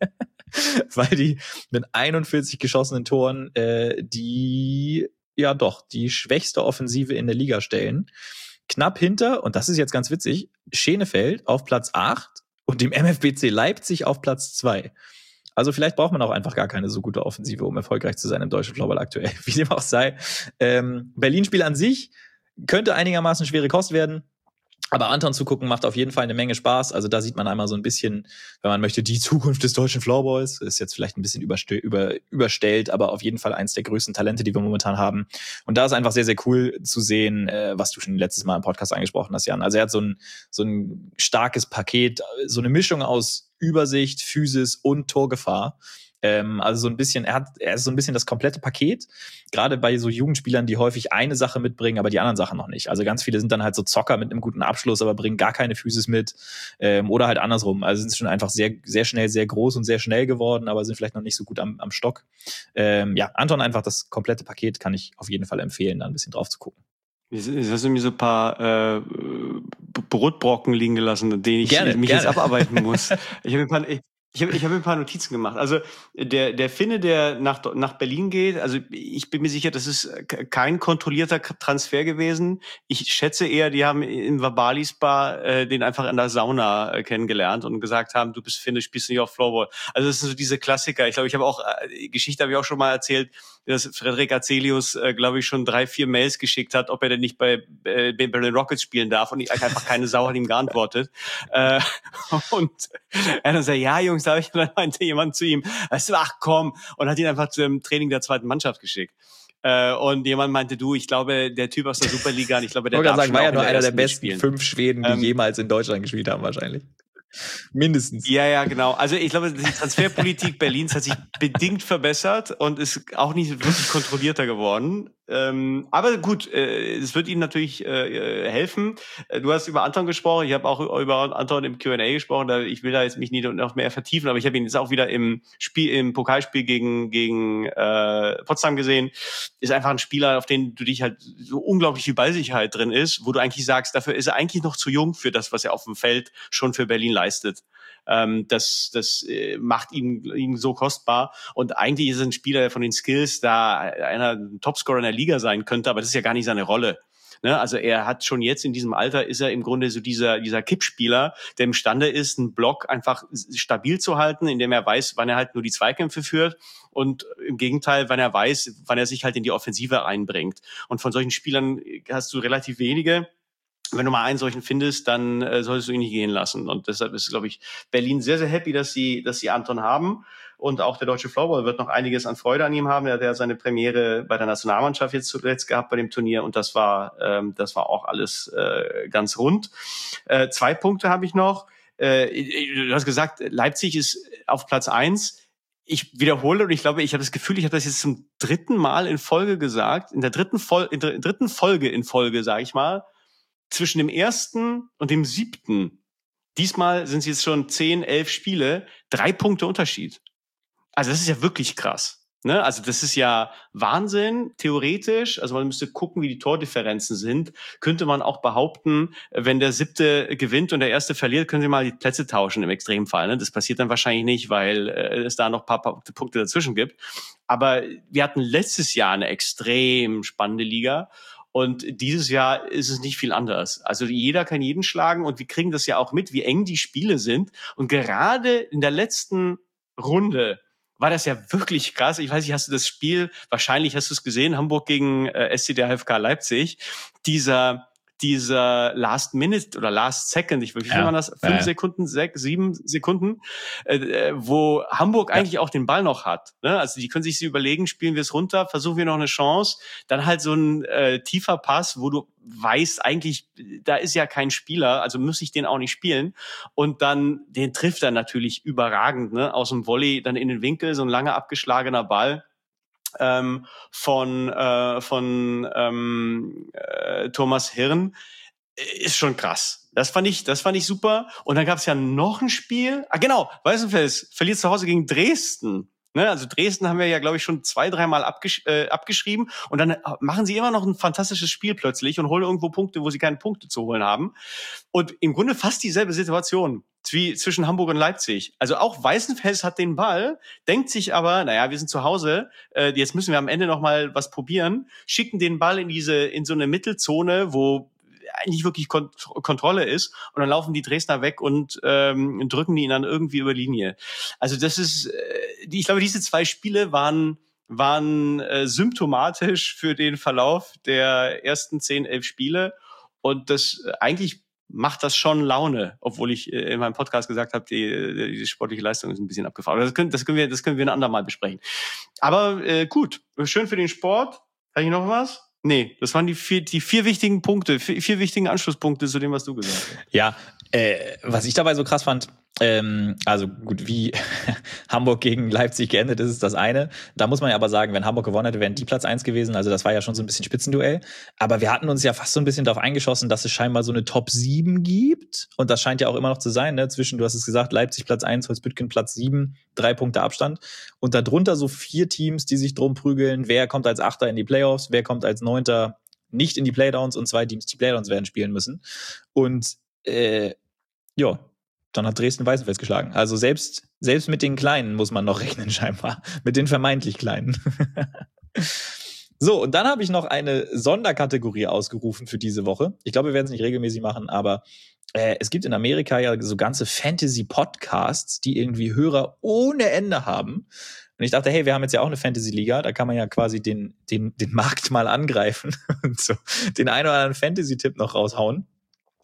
S1: Weil die mit einundvierzig geschossenen Toren äh, die ja doch die schwächste Offensive in der Liga stellen. Knapp hinter, und das ist jetzt ganz witzig, Schenefeld auf Platz acht und dem M F B C Leipzig auf Platz zwei. Also vielleicht braucht man auch einfach gar keine so gute Offensive, um erfolgreich zu sein im deutschen Floorball aktuell. Wie dem auch sei. Ähm, Berlin-Spiel an sich könnte einigermaßen schwere Kost werden. Aber Anton zu gucken macht auf jeden Fall eine Menge Spaß. Also da sieht man einmal so ein bisschen, wenn man möchte, die Zukunft des deutschen Floorballs. Ist jetzt vielleicht ein bisschen überste- über, überstellt, aber auf jeden Fall eins der größten Talente, die wir momentan haben. Und da ist einfach sehr, sehr cool zu sehen, äh, was du schon letztes Mal im Podcast angesprochen hast, Jan. Also er hat so ein, so ein starkes Paket, so eine Mischung aus Übersicht, Physis und Torgefahr. Ähm, also so ein bisschen, er hat, er ist so ein bisschen das komplette Paket. Gerade bei so Jugendspielern, die häufig eine Sache mitbringen, aber die anderen Sachen noch nicht. Also ganz viele sind dann halt so Zocker mit einem guten Abschluss, aber bringen gar keine Physis mit. Ähm, oder halt andersrum. Also sind schon einfach sehr, sehr schnell, sehr groß und sehr schnell geworden, aber sind vielleicht noch nicht so gut am, am Stock. Ähm, ja, Anton einfach das komplette Paket kann ich auf jeden Fall empfehlen, da ein bisschen drauf zu gucken.
S2: Jetzt hast du mir so ein paar äh, Brotbrocken liegen gelassen, an denen ich
S1: gerne,
S2: mich
S1: gerne.
S2: jetzt abarbeiten muss. Ich habe ein paar, ich, ich habe ich hab ein paar Notizen gemacht. Also der der Finne, der nach nach Berlin geht, also ich bin mir sicher, das ist kein kontrollierter Transfer gewesen. Ich schätze eher, die haben in Vabalis Bar äh, den einfach in der Sauna äh, kennengelernt und gesagt haben, du bist Finne, spielst nicht auf Floorball. Also das sind so diese Klassiker. Ich glaube, ich habe auch äh, Geschichte habe ich auch schon mal erzählt, dass Frederik Azelius, äh, glaube ich, schon drei, vier Mails geschickt hat, ob er denn nicht bei äh, den Berlin Rockets spielen darf, und ich, einfach keine Sau hat ihm geantwortet. Äh, und er hat dann gesagt, ja, Jungs, da habe ich, dann meinte jemand zu ihm, weißt du, ach komm, und hat ihn einfach zum Training der zweiten Mannschaft geschickt. Äh, und jemand meinte, du, ich glaube, der Typ aus der Superliga, ich glaube, der
S1: ich
S2: darf
S1: sagen,
S2: schon
S1: war
S2: auch
S1: ja
S2: in
S1: nur
S2: der
S1: einer der
S2: ersten
S1: besten
S2: spielen.
S1: fünf Schweden, die
S2: Ähm,
S1: jemals in Deutschland gespielt haben, wahrscheinlich. Mindestens.
S2: Ja, ja, genau. Also ich glaube, die Transferpolitik Berlins hat sich bedingt verbessert und ist auch nicht wirklich kontrollierter geworden. Ähm, aber gut, äh, es wird ihnen natürlich äh, helfen. Du hast über Anton gesprochen, ich habe auch über Anton im Q and A gesprochen. Da, ich will da jetzt mich nie noch mehr vertiefen, aber ich habe ihn jetzt auch wieder im Spiel, im Pokalspiel gegen gegen äh, Potsdam gesehen. Ist einfach ein Spieler, auf den du dich halt so unglaublich viel Ballsicherheit drin ist, wo du eigentlich sagst, dafür ist er eigentlich noch zu jung für das, was er auf dem Feld schon für Berlin leistet. Ähm, das das äh, macht ihn, ihn so kostbar. Und eigentlich ist er ein Spieler, der von den Skills da einer Topscorer in der Liga sein könnte, aber das ist ja gar nicht seine Rolle. Ne? Also er hat schon jetzt in diesem Alter, ist er im Grunde so dieser dieser Kippspieler, der imstande ist, einen Block einfach stabil zu halten, indem er weiß, wann er halt nur die Zweikämpfe führt und im Gegenteil, wann er weiß, wann er sich halt in die Offensive einbringt. Und von solchen Spielern hast du relativ wenige. Wenn du mal einen solchen findest, dann äh, solltest du ihn nicht gehen lassen. Und deshalb ist, glaube ich, Berlin sehr, sehr happy, dass sie, dass sie Anton haben. Und auch der deutsche Floorball wird noch einiges an Freude an ihm haben. Er hat ja seine Premiere bei der Nationalmannschaft jetzt zuletzt gehabt bei dem Turnier. Und das war, ähm, das war auch alles äh, ganz rund. Äh, zwei Punkte habe ich noch. Äh, du hast gesagt, Leipzig ist auf Platz eins. Ich wiederhole und ich glaube, ich habe das Gefühl, ich habe das jetzt zum dritten Mal in Folge gesagt. In der dritten, Fol- in der dritten Folge in Folge, sage ich mal. Zwischen dem ersten und dem siebten, diesmal sind es jetzt schon zehn, elf Spiele, drei Punkte Unterschied. Also das ist ja wirklich krass. Ne? Also das ist ja Wahnsinn, theoretisch. Also man müsste gucken, wie die Tordifferenzen sind. Könnte man auch behaupten, wenn der siebte gewinnt und der erste verliert, können sie mal die Plätze tauschen im Extremfall. Ne? Das passiert dann wahrscheinlich nicht, weil äh, es da noch ein paar, paar Punkte dazwischen gibt. Aber wir hatten letztes Jahr eine extrem spannende Liga. Und dieses Jahr ist es nicht viel anders. Also jeder kann jeden schlagen und wir kriegen das ja auch mit, wie eng die Spiele sind. Und gerade in der letzten Runde war das ja wirklich krass. Ich weiß nicht, hast du das Spiel, wahrscheinlich hast du es gesehen, Hamburg gegen äh, S C D H F K Leipzig. Dieser dieser Last Minute oder Last Second, ich, wie viel
S1: Ja,
S2: waren das? Fünf
S1: ja, ja.
S2: Sekunden, sechs, sieben Sekunden, äh, wo Hamburg
S1: Ja.
S2: eigentlich auch den Ball noch hat. Ne? Also die können sich so überlegen, spielen wir es runter, versuchen wir noch eine Chance. Dann halt so ein äh, tiefer Pass, wo du weißt, eigentlich, da ist ja kein Spieler, also muss ich den auch nicht spielen. Und dann, den trifft er natürlich überragend, ne? Aus dem Volley dann in den Winkel, so ein lange abgeschlagener Ball. Ähm, von äh, von ähm, äh, Thomas Hirn ist schon krass. Das fand ich, das fand ich super. Und dann gab es ja noch ein Spiel. Ah, genau, Weißenfels verliert zu Hause gegen Dresden. Ne, also Dresden haben wir ja, glaube ich, schon zwei, dreimal abgesch- äh, abgeschrieben. Und dann machen sie immer noch ein fantastisches Spiel plötzlich und holen irgendwo Punkte, wo sie keine Punkte zu holen haben. Und im Grunde fast dieselbe Situation wie zwischen Hamburg und Leipzig. Also auch Weißenfels hat den Ball, denkt sich aber, naja, wir sind zu Hause, äh, jetzt müssen wir am Ende noch mal was probieren, schicken den Ball in diese in so eine Mittelzone, wo eigentlich wirklich Kont- Kontrolle ist, und dann laufen die Dresdner weg und ähm, drücken die ihn dann irgendwie über Linie. Also das ist, äh, die, ich glaube, diese zwei Spiele waren waren äh, symptomatisch für den Verlauf der ersten zehn, elf Spiele, und das äh, eigentlich macht das schon Laune, obwohl ich äh, in meinem Podcast gesagt habe, die, die sportliche Leistung ist ein bisschen abgefahren. Das können, das können wir, das können wir ein andermal besprechen. Aber äh, gut, schön für den Sport. Habe ich noch was? Nee, das waren die vier, die vier wichtigen Punkte, vier, vier wichtigen Anschlusspunkte zu dem, was du gesagt hast.
S1: Ja, äh, was ich dabei so krass fand, ähm, also gut, wie Hamburg gegen Leipzig geendet ist, ist das eine. Da muss man ja aber sagen, wenn Hamburg gewonnen hätte, wären die Platz eins gewesen. Also das war ja schon so ein bisschen Spitzenduell. Aber wir hatten uns ja fast so ein bisschen darauf eingeschossen, dass es scheinbar so eine Top sieben gibt. Und das scheint ja auch immer noch zu sein, ne? Zwischen, du hast es gesagt, Leipzig Platz eins, Holzbüttgen Platz sieben, drei Punkte Abstand. Und darunter so vier Teams, die sich drum prügeln. Wer kommt als Achter in die Playoffs? Wer kommt als Neunter nicht in die Playdowns? Und zwei Teams, die Playdowns werden spielen müssen. Und äh, ja, dann hat Dresden Weißenfels geschlagen. Also selbst, selbst mit den Kleinen muss man noch rechnen, scheinbar. Mit den vermeintlich Kleinen. So, und dann habe ich noch eine Sonderkategorie ausgerufen für diese Woche. Ich glaube, wir werden es nicht regelmäßig machen, aber äh, es gibt in Amerika ja so ganze Fantasy-Podcasts, die irgendwie Hörer ohne Ende haben. Und ich dachte, hey, wir haben jetzt ja auch eine Fantasy-Liga, da kann man ja quasi den, den, den Markt mal angreifen und so den einen oder anderen Fantasy-Tipp noch raushauen.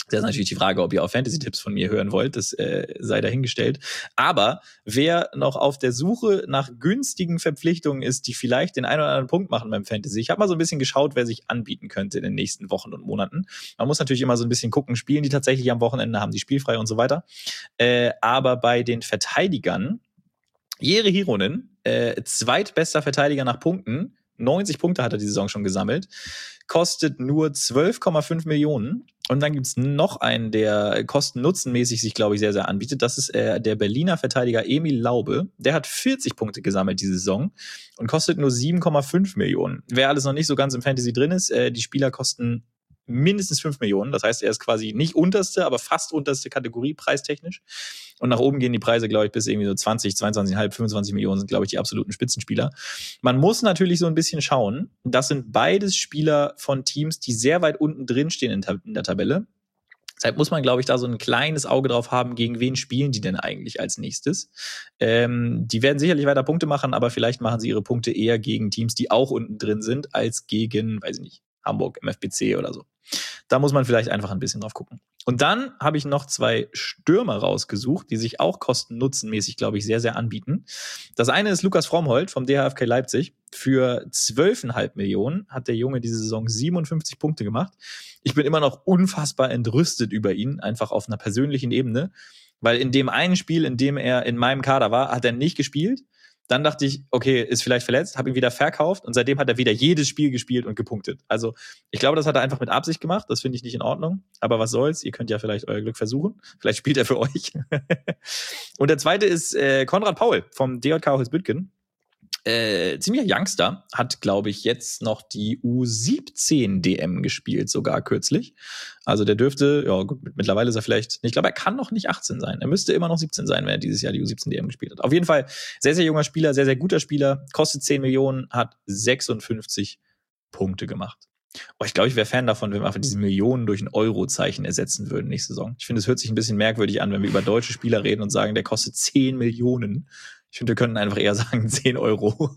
S1: Das ist natürlich die Frage, ob ihr auch Fantasy-Tipps von mir hören wollt. Das äh, sei dahingestellt. Aber wer noch auf der Suche nach günstigen Verpflichtungen ist, die vielleicht den einen oder anderen Punkt machen beim Fantasy. Ich habe mal so ein bisschen geschaut, wer sich anbieten könnte in den nächsten Wochen und Monaten. Man muss natürlich immer so ein bisschen gucken, spielen die tatsächlich am Wochenende, haben die spielfrei und so weiter. Äh, aber bei den Verteidigern, Jere Hironen, äh, zweitbester Verteidiger nach Punkten, neunzig Punkte hat er die Saison schon gesammelt, kostet nur zwölf Komma fünf Millionen. Und dann gibt's noch einen, der kosten-nutzenmäßig sich, glaube ich, sehr, sehr anbietet. Das ist äh, der Berliner Verteidiger Emil Laube. Der hat vierzig Punkte gesammelt diese Saison und kostet nur sieben Komma fünf Millionen. Wer alles noch nicht so ganz im Fantasy drin ist, äh, die Spieler kosten mindestens fünf Millionen. Das heißt, er ist quasi nicht unterste, aber fast unterste Kategorie preistechnisch. Und nach oben gehen die Preise, glaube ich, bis irgendwie so zwanzig, zweiundzwanzig Komma fünf, fünfundzwanzig Millionen sind, glaube ich, die absoluten Spitzenspieler. Man muss natürlich so ein bisschen schauen. Das sind beides Spieler von Teams, die sehr weit unten drin stehen in, in der Tabelle. Deshalb muss man, glaube ich, da so ein kleines Auge drauf haben, gegen wen spielen die denn eigentlich als nächstes. Ähm, die werden sicherlich weiter Punkte machen, aber vielleicht machen sie ihre Punkte eher gegen Teams, die auch unten drin sind, als gegen, weiß ich nicht, Hamburg, M F B C oder so. Da muss man vielleicht einfach ein bisschen drauf gucken. Und dann habe ich noch zwei Stürmer rausgesucht, die sich auch kosten-nutzenmäßig, glaube ich, sehr, sehr anbieten. Das eine ist Lukas Frommholt vom D H F K Leipzig. Für zwölf Komma fünf Millionen hat der Junge diese Saison siebenundfünfzig Punkte gemacht. Ich bin immer noch unfassbar entrüstet über ihn, einfach auf einer persönlichen Ebene, weil in dem einen Spiel, in dem er in meinem Kader war, hat er nicht gespielt. Dann dachte ich, okay, ist vielleicht verletzt, habe ihn wieder verkauft und seitdem hat er wieder jedes Spiel gespielt und gepunktet. Also ich glaube, das hat er einfach mit Absicht gemacht. Das finde ich nicht in Ordnung. Aber was soll's? Ihr könnt ja vielleicht euer Glück versuchen. Vielleicht spielt er für euch. Und der zweite ist äh, Konrad Paul vom D J K Holzbüttgen. Äh, ziemlicher Youngster, hat, glaube ich, jetzt noch die U siebzehn D M gespielt, sogar kürzlich. Also der dürfte, ja gut, mittlerweile ist er vielleicht, ich glaube, er kann noch nicht achtzehn sein. Er müsste immer noch siebzehn sein, wenn er dieses Jahr die U siebzehn D M gespielt hat. Auf jeden Fall sehr, sehr junger Spieler, sehr, sehr guter Spieler, kostet zehn Millionen, hat sechsundfünfzig Punkte gemacht. Oh, ich glaube, ich wäre Fan davon, wenn wir einfach diese Millionen durch ein Eurozeichen ersetzen würden nächste Saison. Ich finde, es hört sich ein bisschen merkwürdig an, wenn wir über deutsche Spieler reden und sagen, der kostet zehn Millionen. Ich finde, wir könnten einfach eher sagen zehn Euro.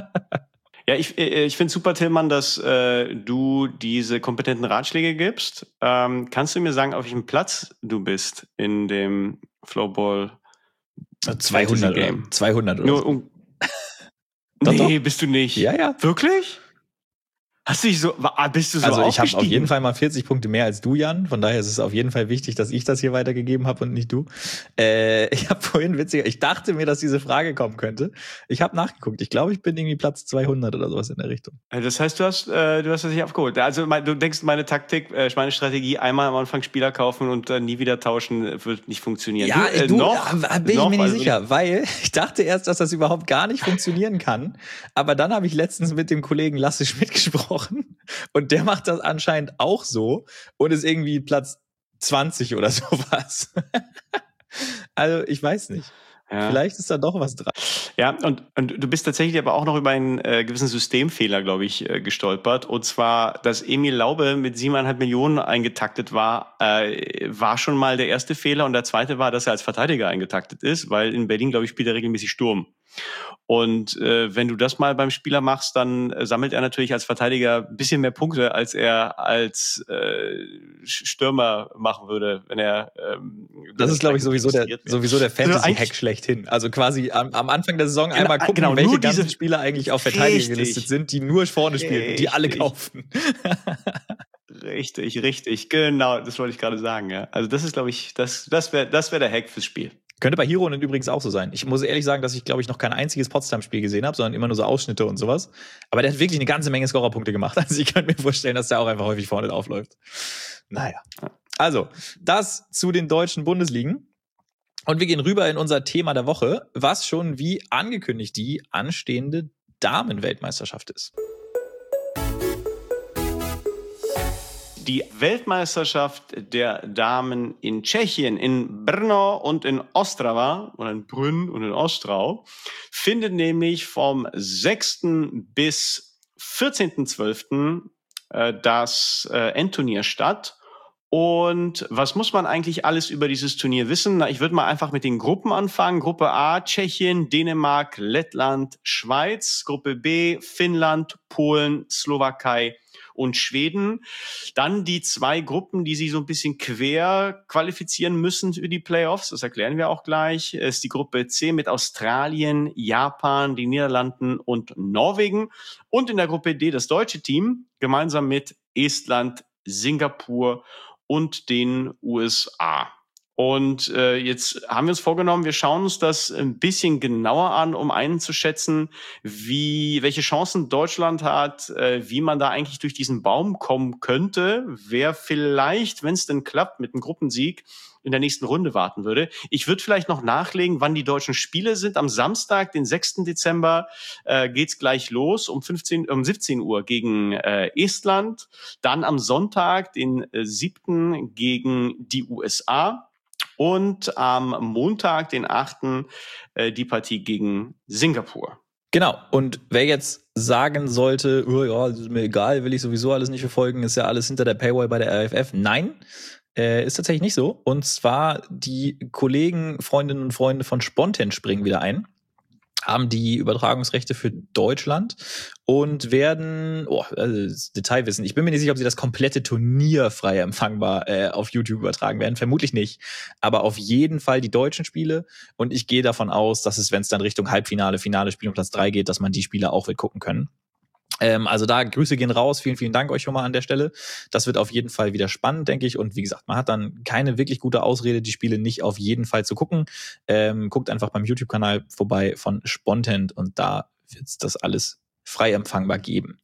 S2: Ja, ich, ich finde super, Tillmann, dass äh, du diese kompetenten Ratschläge gibst. Ähm, kannst du mir sagen, auf welchem Platz du bist in dem Flowball
S1: zweihundert Game? Oder, zweihundert oder
S2: Nur
S1: so.
S2: Um,
S1: doch,
S2: nee,
S1: doch.
S2: bist du nicht.
S1: Ja, ja.
S2: Wirklich? Hast du dich so, bist du so
S1: Also ich habe auf jeden Fall mal vierzig Punkte mehr als du, Jan. Von daher ist es auf jeden Fall wichtig, dass ich das hier weitergegeben habe und nicht du. Äh, ich habe vorhin witziger, ich dachte mir, dass diese Frage kommen könnte. Ich habe nachgeguckt. Ich glaube, ich bin irgendwie Platz zweihundert oder sowas in der Richtung.
S2: Das heißt, du hast, äh, du hast das nicht abgeholt. Also du denkst, meine Taktik, äh, meine Strategie, einmal am Anfang Spieler kaufen und dann nie wieder tauschen, wird nicht funktionieren.
S1: Ja,
S2: du, äh,
S1: du,
S2: noch,
S1: äh, bin ich
S2: noch,
S1: mir nicht
S2: also
S1: sicher, weil ich dachte erst, dass das überhaupt gar nicht funktionieren kann. Aber dann habe ich letztens mit dem Kollegen Lasse Schmidt gesprochen. Und der macht das anscheinend auch so und ist irgendwie Platz zwanzig oder sowas. Also ich weiß nicht. Ja. Vielleicht ist da doch was dran.
S2: Ja, und, und du bist tatsächlich aber auch noch über einen äh, gewissen Systemfehler, glaube ich, äh, gestolpert. Und zwar, dass Emil Laube mit siebeneinhalb Millionen eingetaktet war, äh, war schon mal der erste Fehler. Und der zweite war, dass er als Verteidiger eingetaktet ist, weil in Berlin, glaube ich, spielt er regelmäßig Sturm. Und äh, wenn du das mal beim Spieler machst, dann äh, sammelt er natürlich als Verteidiger ein bisschen mehr Punkte, als er als äh, Stürmer machen würde, wenn er ähm,
S1: Das ist, glaube ich, sowieso der, sowieso der Fantasy-Hack schlechthin. Also quasi am, am Anfang der Saison genau, einmal gucken, genau, welche ganzen diese Spieler eigentlich auf Verteidiger gelistet sind, die nur vorne spielen richtig. Und die alle kaufen.
S2: Richtig, richtig, genau, das wollte ich gerade sagen. Ja. Also das ist, glaube ich, das, das wäre das wär der Hack fürs Spiel.
S1: Könnte bei Hironen übrigens auch so sein. Ich muss ehrlich sagen, dass ich, glaube ich, noch kein einziges Potsdam-Spiel gesehen habe, sondern immer nur so Ausschnitte und sowas. Aber der hat wirklich eine ganze Menge Scorerpunkte gemacht. Also ich könnte mir vorstellen, dass der auch einfach häufig vorne aufläuft. Naja. Also, das zu den deutschen Bundesligen. Und wir gehen rüber in unser Thema der Woche, was schon wie angekündigt die anstehende Damen-Weltmeisterschaft ist.
S2: Die Weltmeisterschaft der Damen in Tschechien, in Brno und in Ostrava, oder in Brünn und in Ostrau, findet nämlich vom sechsten bis vierzehnten zwölften äh, das äh, Endturnier statt. Und was muss man eigentlich alles über dieses Turnier wissen? Na, ich würde mal einfach mit den Gruppen anfangen. Gruppe A, Tschechien, Dänemark, Lettland, Schweiz. Gruppe B, Finnland, Polen, Slowakei und Schweden. Dann die zwei Gruppen, die sich so ein bisschen quer qualifizieren müssen für die Playoffs. Das erklären wir auch gleich. Es ist die Gruppe C mit Australien, Japan, den Niederlanden und Norwegen. Und in der Gruppe D das deutsche Team, gemeinsam mit Estland, Singapur und den U S A. Und äh, jetzt haben wir uns vorgenommen, wir schauen uns das ein bisschen genauer an, um einzuschätzen, wie welche Chancen Deutschland hat, äh, wie man da eigentlich durch diesen Baum kommen könnte, wer vielleicht, wenn es denn klappt, mit einem Gruppensieg in der nächsten Runde warten würde. Ich würde vielleicht noch nachlegen, wann die deutschen Spiele sind. Am Samstag, den sechsten Dezember, äh, geht's gleich los um fünfzehn, um siebzehn Uhr gegen äh, Estland. Dann am Sonntag, den äh, siebten gegen die U S A. Und am Montag, den achten äh, die Partie gegen Singapur.
S1: Genau. Und wer jetzt sagen sollte, oh ja, ist mir egal, will ich sowieso alles nicht verfolgen, ist ja alles hinter der Paywall bei der R F F. Nein, äh, ist tatsächlich nicht so. Und zwar die Kollegen, Freundinnen und Freunde von Spontent springen wieder ein, haben die Übertragungsrechte für Deutschland und werden, oh, also Detailwissen, ich bin mir nicht sicher, ob sie das komplette Turnier frei empfangbar äh, auf YouTube übertragen werden, vermutlich nicht, aber auf jeden Fall die deutschen Spiele und ich gehe davon aus, dass es, wenn es dann Richtung Halbfinale, Finale, Spiel um Platz drei geht, dass man die Spiele auch wird gucken können. Ähm, also da, Grüße gehen raus, vielen, vielen Dank euch schon mal an der Stelle. Das wird auf jeden Fall wieder spannend, denke ich. Und wie gesagt, man hat dann keine wirklich gute Ausrede, die Spiele nicht auf jeden Fall zu gucken. Ähm, guckt einfach beim YouTube-Kanal vorbei von Spontent und da wird es das alles frei empfangbar geben.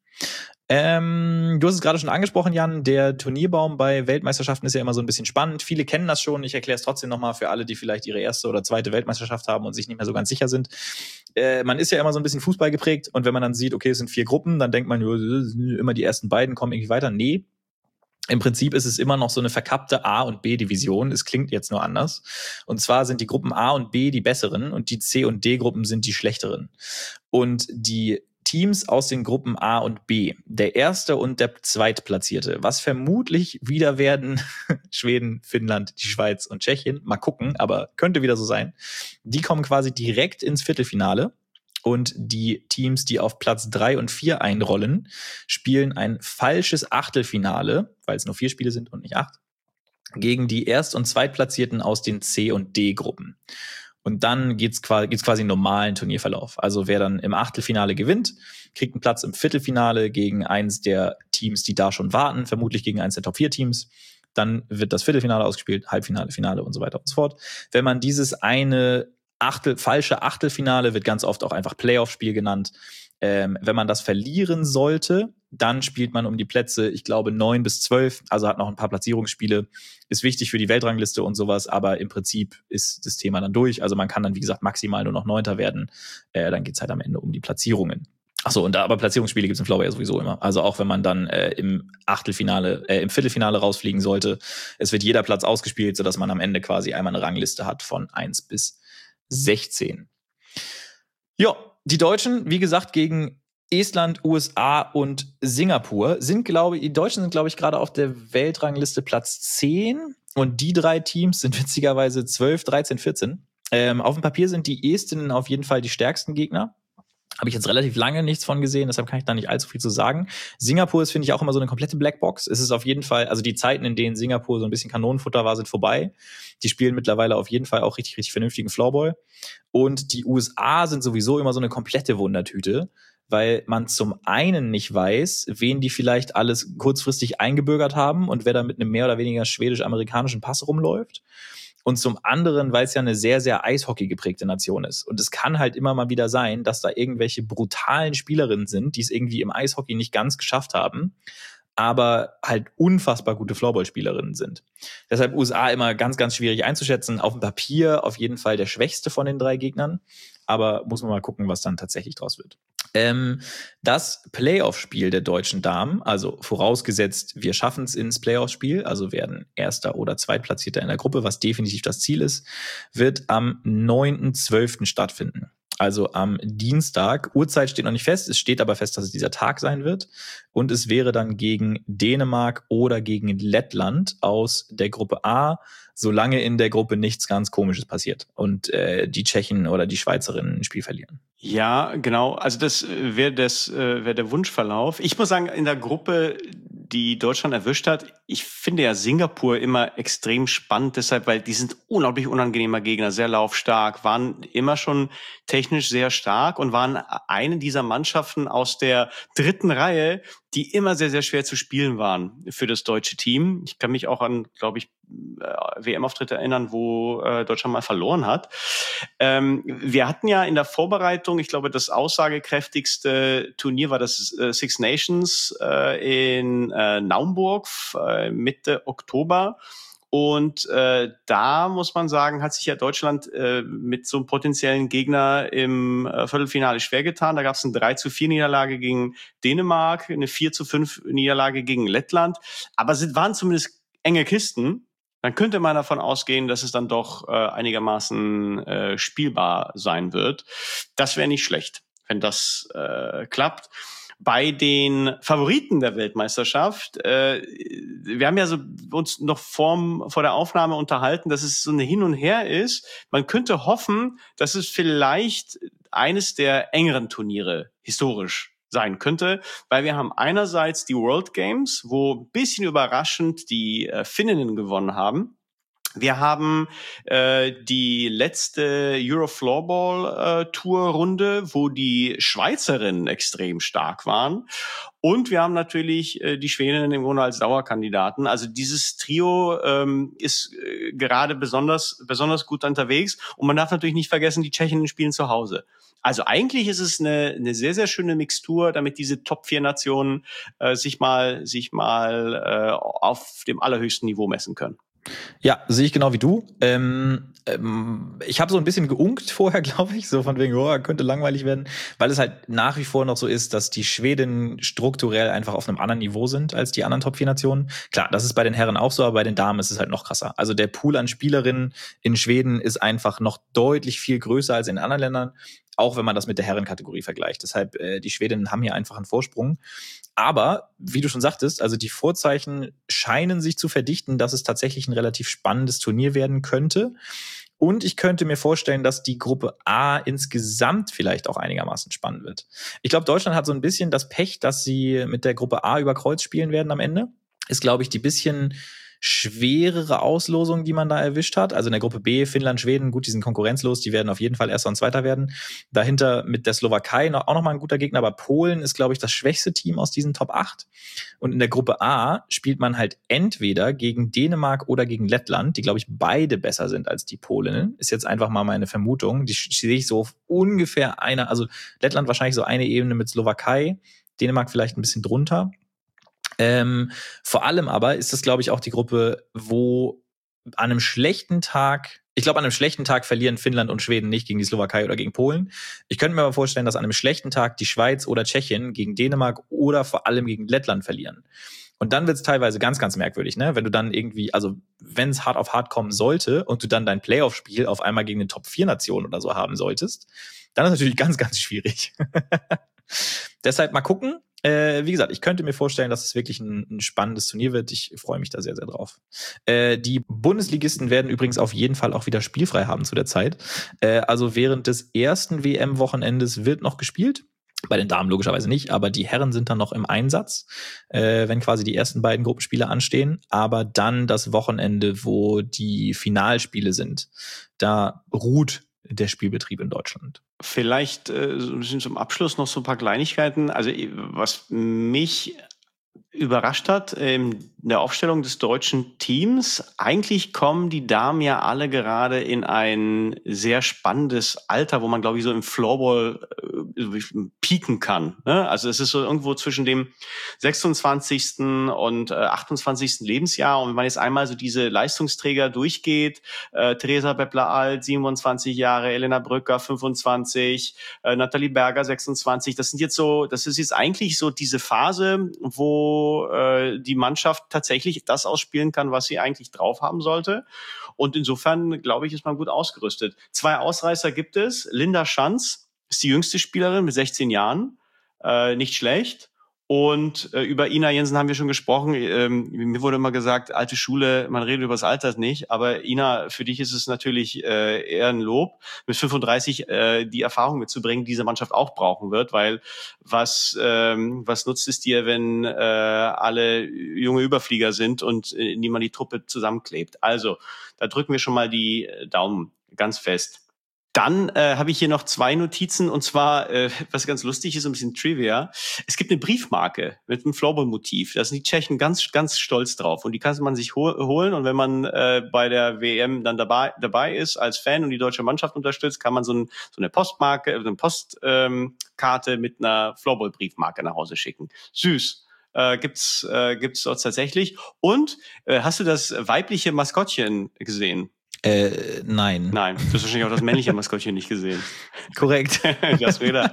S1: Ähm, du hast es gerade schon angesprochen, Jan, der Turnierbaum bei Weltmeisterschaften ist ja immer so ein bisschen spannend. Viele kennen das schon. Ich erkläre es trotzdem nochmal für alle, die vielleicht ihre erste oder zweite Weltmeisterschaft haben und sich nicht mehr so ganz sicher sind. Äh, man ist ja immer so ein bisschen Fußball geprägt und wenn man dann sieht, okay, es sind vier Gruppen, dann denkt man, immer die ersten beiden kommen irgendwie weiter. Nee. Im Prinzip ist es immer noch so eine verkappte A- und B-Division. Es klingt jetzt nur anders. Und zwar sind die Gruppen A und B die besseren und die C- und D-Gruppen sind die schlechteren. Und die Teams aus den Gruppen A und B, der erste und der zweitplatzierte, was vermutlich wieder werden Schweden, Finnland, die Schweiz und Tschechien, mal gucken, aber könnte wieder so sein, die kommen quasi direkt ins Viertelfinale und die Teams, die auf Platz drei und vier einrollen, spielen ein falsches Achtelfinale, weil es nur vier Spiele sind und nicht acht, gegen die Erst- und Zweitplatzierten aus den C- und D-Gruppen. Und dann geht's quasi, geht's quasi einen normalen Turnierverlauf. Also wer dann im Achtelfinale gewinnt, kriegt einen Platz im Viertelfinale gegen eins der Teams, die da schon warten, vermutlich gegen eins der Top vier Teams. Dann wird das Viertelfinale ausgespielt, Halbfinale, Finale und so weiter und so fort. Wenn man dieses eine Achtel, falsche Achtelfinale, wird ganz oft auch einfach Playoff-Spiel genannt. Ähm, wenn man das verlieren sollte, dann spielt man um die Plätze, ich glaube, neun bis zwölf, also hat noch ein paar Platzierungsspiele, ist wichtig für die Weltrangliste und sowas, aber im Prinzip ist das Thema dann durch. Also man kann dann, wie gesagt, maximal nur noch Neunter werden. Äh, dann geht's halt am Ende um die Platzierungen. Achso, und da aber Platzierungsspiele gibt's im Floorball ja sowieso immer. Also auch wenn man dann äh, im Achtelfinale, äh, im Viertelfinale rausfliegen sollte, es wird jeder Platz ausgespielt, sodass man am Ende quasi einmal eine Rangliste hat von eins bis sechzehn. Ja, die Deutschen, wie gesagt, gegen Estland, U S A und Singapur sind, glaube ich, die Deutschen sind, glaube ich, gerade auf der Weltrangliste Platz zehn und die drei Teams sind witzigerweise zwölf, dreizehn, vierzehn. Ähm, auf dem Papier sind die Estinnen auf jeden Fall die stärksten Gegner. Habe ich jetzt relativ lange nichts von gesehen, deshalb kann ich da nicht allzu viel zu sagen. Singapur ist, finde ich, auch immer so eine komplette Blackbox. Es ist auf jeden Fall, also die Zeiten, in denen Singapur so ein bisschen Kanonenfutter war, sind vorbei. Die spielen mittlerweile auf jeden Fall auch richtig, richtig vernünftigen Floorball. Und die U S A sind sowieso immer so eine komplette Wundertüte, weil man zum einen nicht weiß, wen die vielleicht alles kurzfristig eingebürgert haben und wer da mit einem mehr oder weniger schwedisch-amerikanischen Pass rumläuft. Und zum anderen, weil es ja eine sehr, sehr Eishockey geprägte Nation ist. Und es kann halt immer mal wieder sein, dass da irgendwelche brutalen Spielerinnen sind, die es irgendwie im Eishockey nicht ganz geschafft haben, aber halt unfassbar gute Floorball-Spielerinnen sind. Deshalb U S A immer ganz, ganz schwierig einzuschätzen. Auf dem Papier auf jeden Fall der schwächste von den drei Gegnern. Aber muss man mal gucken, was dann tatsächlich draus wird. Ähm, das Playoff-Spiel der deutschen Damen, also vorausgesetzt, wir schaffen es ins Playoff-Spiel, also werden Erster oder Zweitplatzierter in der Gruppe, was definitiv das Ziel ist, wird am neunten zwölften stattfinden. Also am Dienstag. Uhrzeit steht noch nicht fest, es steht aber fest, dass es dieser Tag sein wird. Und es wäre dann gegen Dänemark oder gegen Lettland aus der Gruppe A, solange in der Gruppe nichts ganz Komisches passiert und äh, die Tschechen oder die Schweizerinnen ein Spiel verlieren.
S2: Ja, genau. Also das wäre das äh, wäre der Wunschverlauf. Ich muss sagen, in der Gruppe die Deutschland erwischt hat. Ich finde ja Singapur immer extrem spannend, deshalb, weil die sind unglaublich unangenehmer Gegner, sehr laufstark, waren immer schon technisch sehr stark und waren eine dieser Mannschaften aus der dritten Reihe, die immer sehr, sehr schwer zu spielen waren für das deutsche Team. Ich kann mich auch an, glaube ich, W M-Auftritte erinnern, wo äh, Deutschland mal verloren hat. Ähm, wir hatten ja in der Vorbereitung, ich glaube, das aussagekräftigste Turnier war das äh, Six Nations äh, in äh, Naumburg äh, Mitte Oktober. Und äh, da muss man sagen, hat sich ja Deutschland äh, mit so einem potenziellen Gegner im äh, Viertelfinale schwer getan. Da gab es eine drei zu vier Niederlage gegen Dänemark, eine vier zu fünf Niederlage gegen Lettland. Aber es waren zumindest enge Kisten. Dann könnte man davon ausgehen, dass es dann doch äh, einigermaßen äh, spielbar sein wird. Das wäre nicht schlecht, wenn das äh, klappt. Bei den Favoriten der Weltmeisterschaft, äh, wir haben ja so uns noch vorm, vor der Aufnahme unterhalten, dass es so eine Hin und Her ist. Man könnte hoffen, dass es vielleicht eines der engeren Turniere historisch sein könnte, weil wir haben einerseits die World Games, wo ein bisschen überraschend die äh, Finninnen gewonnen haben. Wir haben äh, die letzte Euro-Floorball-Tour-Runde, wo die Schweizerinnen extrem stark waren. Und wir haben natürlich äh, die Schwedinnen im Grunde als Dauerkandidaten. Also dieses Trio ähm, ist äh, gerade besonders besonders gut unterwegs. Und man darf natürlich nicht vergessen, die Tschechinnen spielen zu Hause. Also eigentlich ist es eine, eine sehr, sehr schöne Mixtur, damit diese Top vier Nationen äh, sich mal, sich mal äh, auf dem allerhöchsten Niveau messen können.
S1: Ja, sehe ich genau wie du. Ähm, ähm, ich habe so ein bisschen geunkt vorher, glaube ich, so von wegen, oh, könnte langweilig werden, weil es halt nach wie vor noch so ist, dass die Schweden strukturell einfach auf einem anderen Niveau sind als die anderen Top vier Nationen. Klar, das ist bei den Herren auch so, aber bei den Damen ist es halt noch krasser. Also der Pool an Spielerinnen in Schweden ist einfach noch deutlich viel größer als in anderen Ländern, auch wenn man das mit der Herrenkategorie vergleicht. Deshalb, äh, die Schwedinnen haben hier einfach einen Vorsprung. Aber, wie du schon sagtest, also die Vorzeichen scheinen sich zu verdichten, dass es tatsächlich ein relativ spannendes Turnier werden könnte. Und ich könnte mir vorstellen, dass die Gruppe A insgesamt vielleicht auch einigermaßen spannend wird. Ich glaube, Deutschland hat so ein bisschen das Pech, dass sie mit der Gruppe A über Kreuz spielen werden am Ende. Ist, glaube ich, die bisschen schwerere Auslosung, die man da erwischt hat. Also in der Gruppe B, Finnland, Schweden, gut, die sind konkurrenzlos, die werden auf jeden Fall Erster und Zweiter werden. Dahinter mit der Slowakei noch, auch nochmal ein guter Gegner, aber Polen ist, glaube ich, das schwächste Team aus diesen Top acht. Und in der Gruppe A spielt man halt entweder gegen Dänemark oder gegen Lettland, die, glaube ich, beide besser sind als die Polinnen. Ist jetzt einfach mal meine Vermutung. Die sehe ich so ungefähr einer, also Lettland wahrscheinlich so eine Ebene mit Slowakei, Dänemark vielleicht ein bisschen drunter. Ähm, vor allem aber ist das, glaube ich, auch die Gruppe, wo an einem schlechten Tag, ich glaube, an einem schlechten Tag verlieren Finnland und Schweden nicht gegen die Slowakei oder gegen Polen. Ich könnte mir aber vorstellen, dass an einem schlechten Tag die Schweiz oder Tschechien gegen Dänemark oder vor allem gegen Lettland verlieren. Und dann wird es teilweise ganz, ganz merkwürdig, ne? Wenn du dann irgendwie, also wenn es hart auf hart kommen sollte und du dann dein Playoff-Spiel auf einmal gegen eine Top vier Nation oder so haben solltest, dann ist es natürlich ganz, ganz schwierig. Deshalb mal gucken. Äh, wie gesagt, ich könnte mir vorstellen, dass es wirklich ein, ein spannendes Turnier wird. Ich freue mich da sehr, sehr drauf. Äh, die Bundesligisten werden übrigens auf jeden Fall auch wieder spielfrei haben zu der Zeit. Äh, also während des ersten W M-Wochenendes wird noch gespielt. Bei den Damen logischerweise nicht, aber die Herren sind dann noch im Einsatz, äh, wenn quasi die ersten beiden Gruppenspiele anstehen. Aber dann das Wochenende, wo die Finalspiele sind, da ruht der Spielbetrieb in Deutschland.
S2: Vielleicht äh, so ein bisschen zum Abschluss noch so ein paar Kleinigkeiten. Also was mich überrascht hat in der Aufstellung des deutschen Teams. Eigentlich kommen die Damen ja alle gerade in ein sehr spannendes Alter, wo man, glaube ich, so im Floorball äh, pieken kann. Ne? Also es ist so irgendwo zwischen dem sechsundzwanzigsten und äh, achtundzwanzigsten Lebensjahr. Und wenn man jetzt einmal so diese Leistungsträger durchgeht, äh, Theresa Beppler-Alt, siebenundzwanzig Jahre, Elena Brücker, fünfundzwanzig, äh, Nathalie Berger, sechsundzwanzig. Das sind jetzt so, das ist jetzt eigentlich so diese Phase, wo äh, die Mannschaft tatsächlich das ausspielen kann, was sie eigentlich drauf haben sollte. Und insofern, glaube ich, ist man gut ausgerüstet. Zwei Ausreißer gibt es. Linda Schanz ist die jüngste Spielerin mit sechzehn Jahren. Äh, nicht schlecht. Und äh, über Ina Jensen haben wir schon gesprochen. Ähm, mir wurde immer gesagt, alte Schule, man redet über das Alter nicht. Aber Ina, für dich ist es natürlich äh, eher ein Lob, mit fünfunddreißig äh, die Erfahrung mitzubringen, die diese Mannschaft auch brauchen wird. Weil was ähm, was nutzt es dir, wenn äh, alle junge Überflieger sind und äh, niemand die Truppe zusammenklebt? Also, da drücken wir schon mal die Daumen ganz fest. Dann äh, habe ich hier noch zwei Notizen, und zwar, äh, was ganz lustig ist, ein bisschen Trivia. Es gibt eine Briefmarke mit einem Floorball-Motiv. Da sind die Tschechen ganz, ganz stolz drauf. Und die kann man sich ho- holen. Und wenn man äh, bei der W M dann dabei, dabei ist als Fan und die deutsche Mannschaft unterstützt, kann man so, ein, so eine Postmarke, so eine Postkarte ähm, mit einer Floorball-Briefmarke nach Hause schicken. Süß. Äh, gibt's äh, gibt's dort tatsächlich. Und äh, hast du das weibliche Maskottchen gesehen?
S1: Äh, nein.
S2: Nein, du hast wahrscheinlich auch das männliche Maskottchen nicht gesehen.
S1: Korrekt.
S2: Das wieder.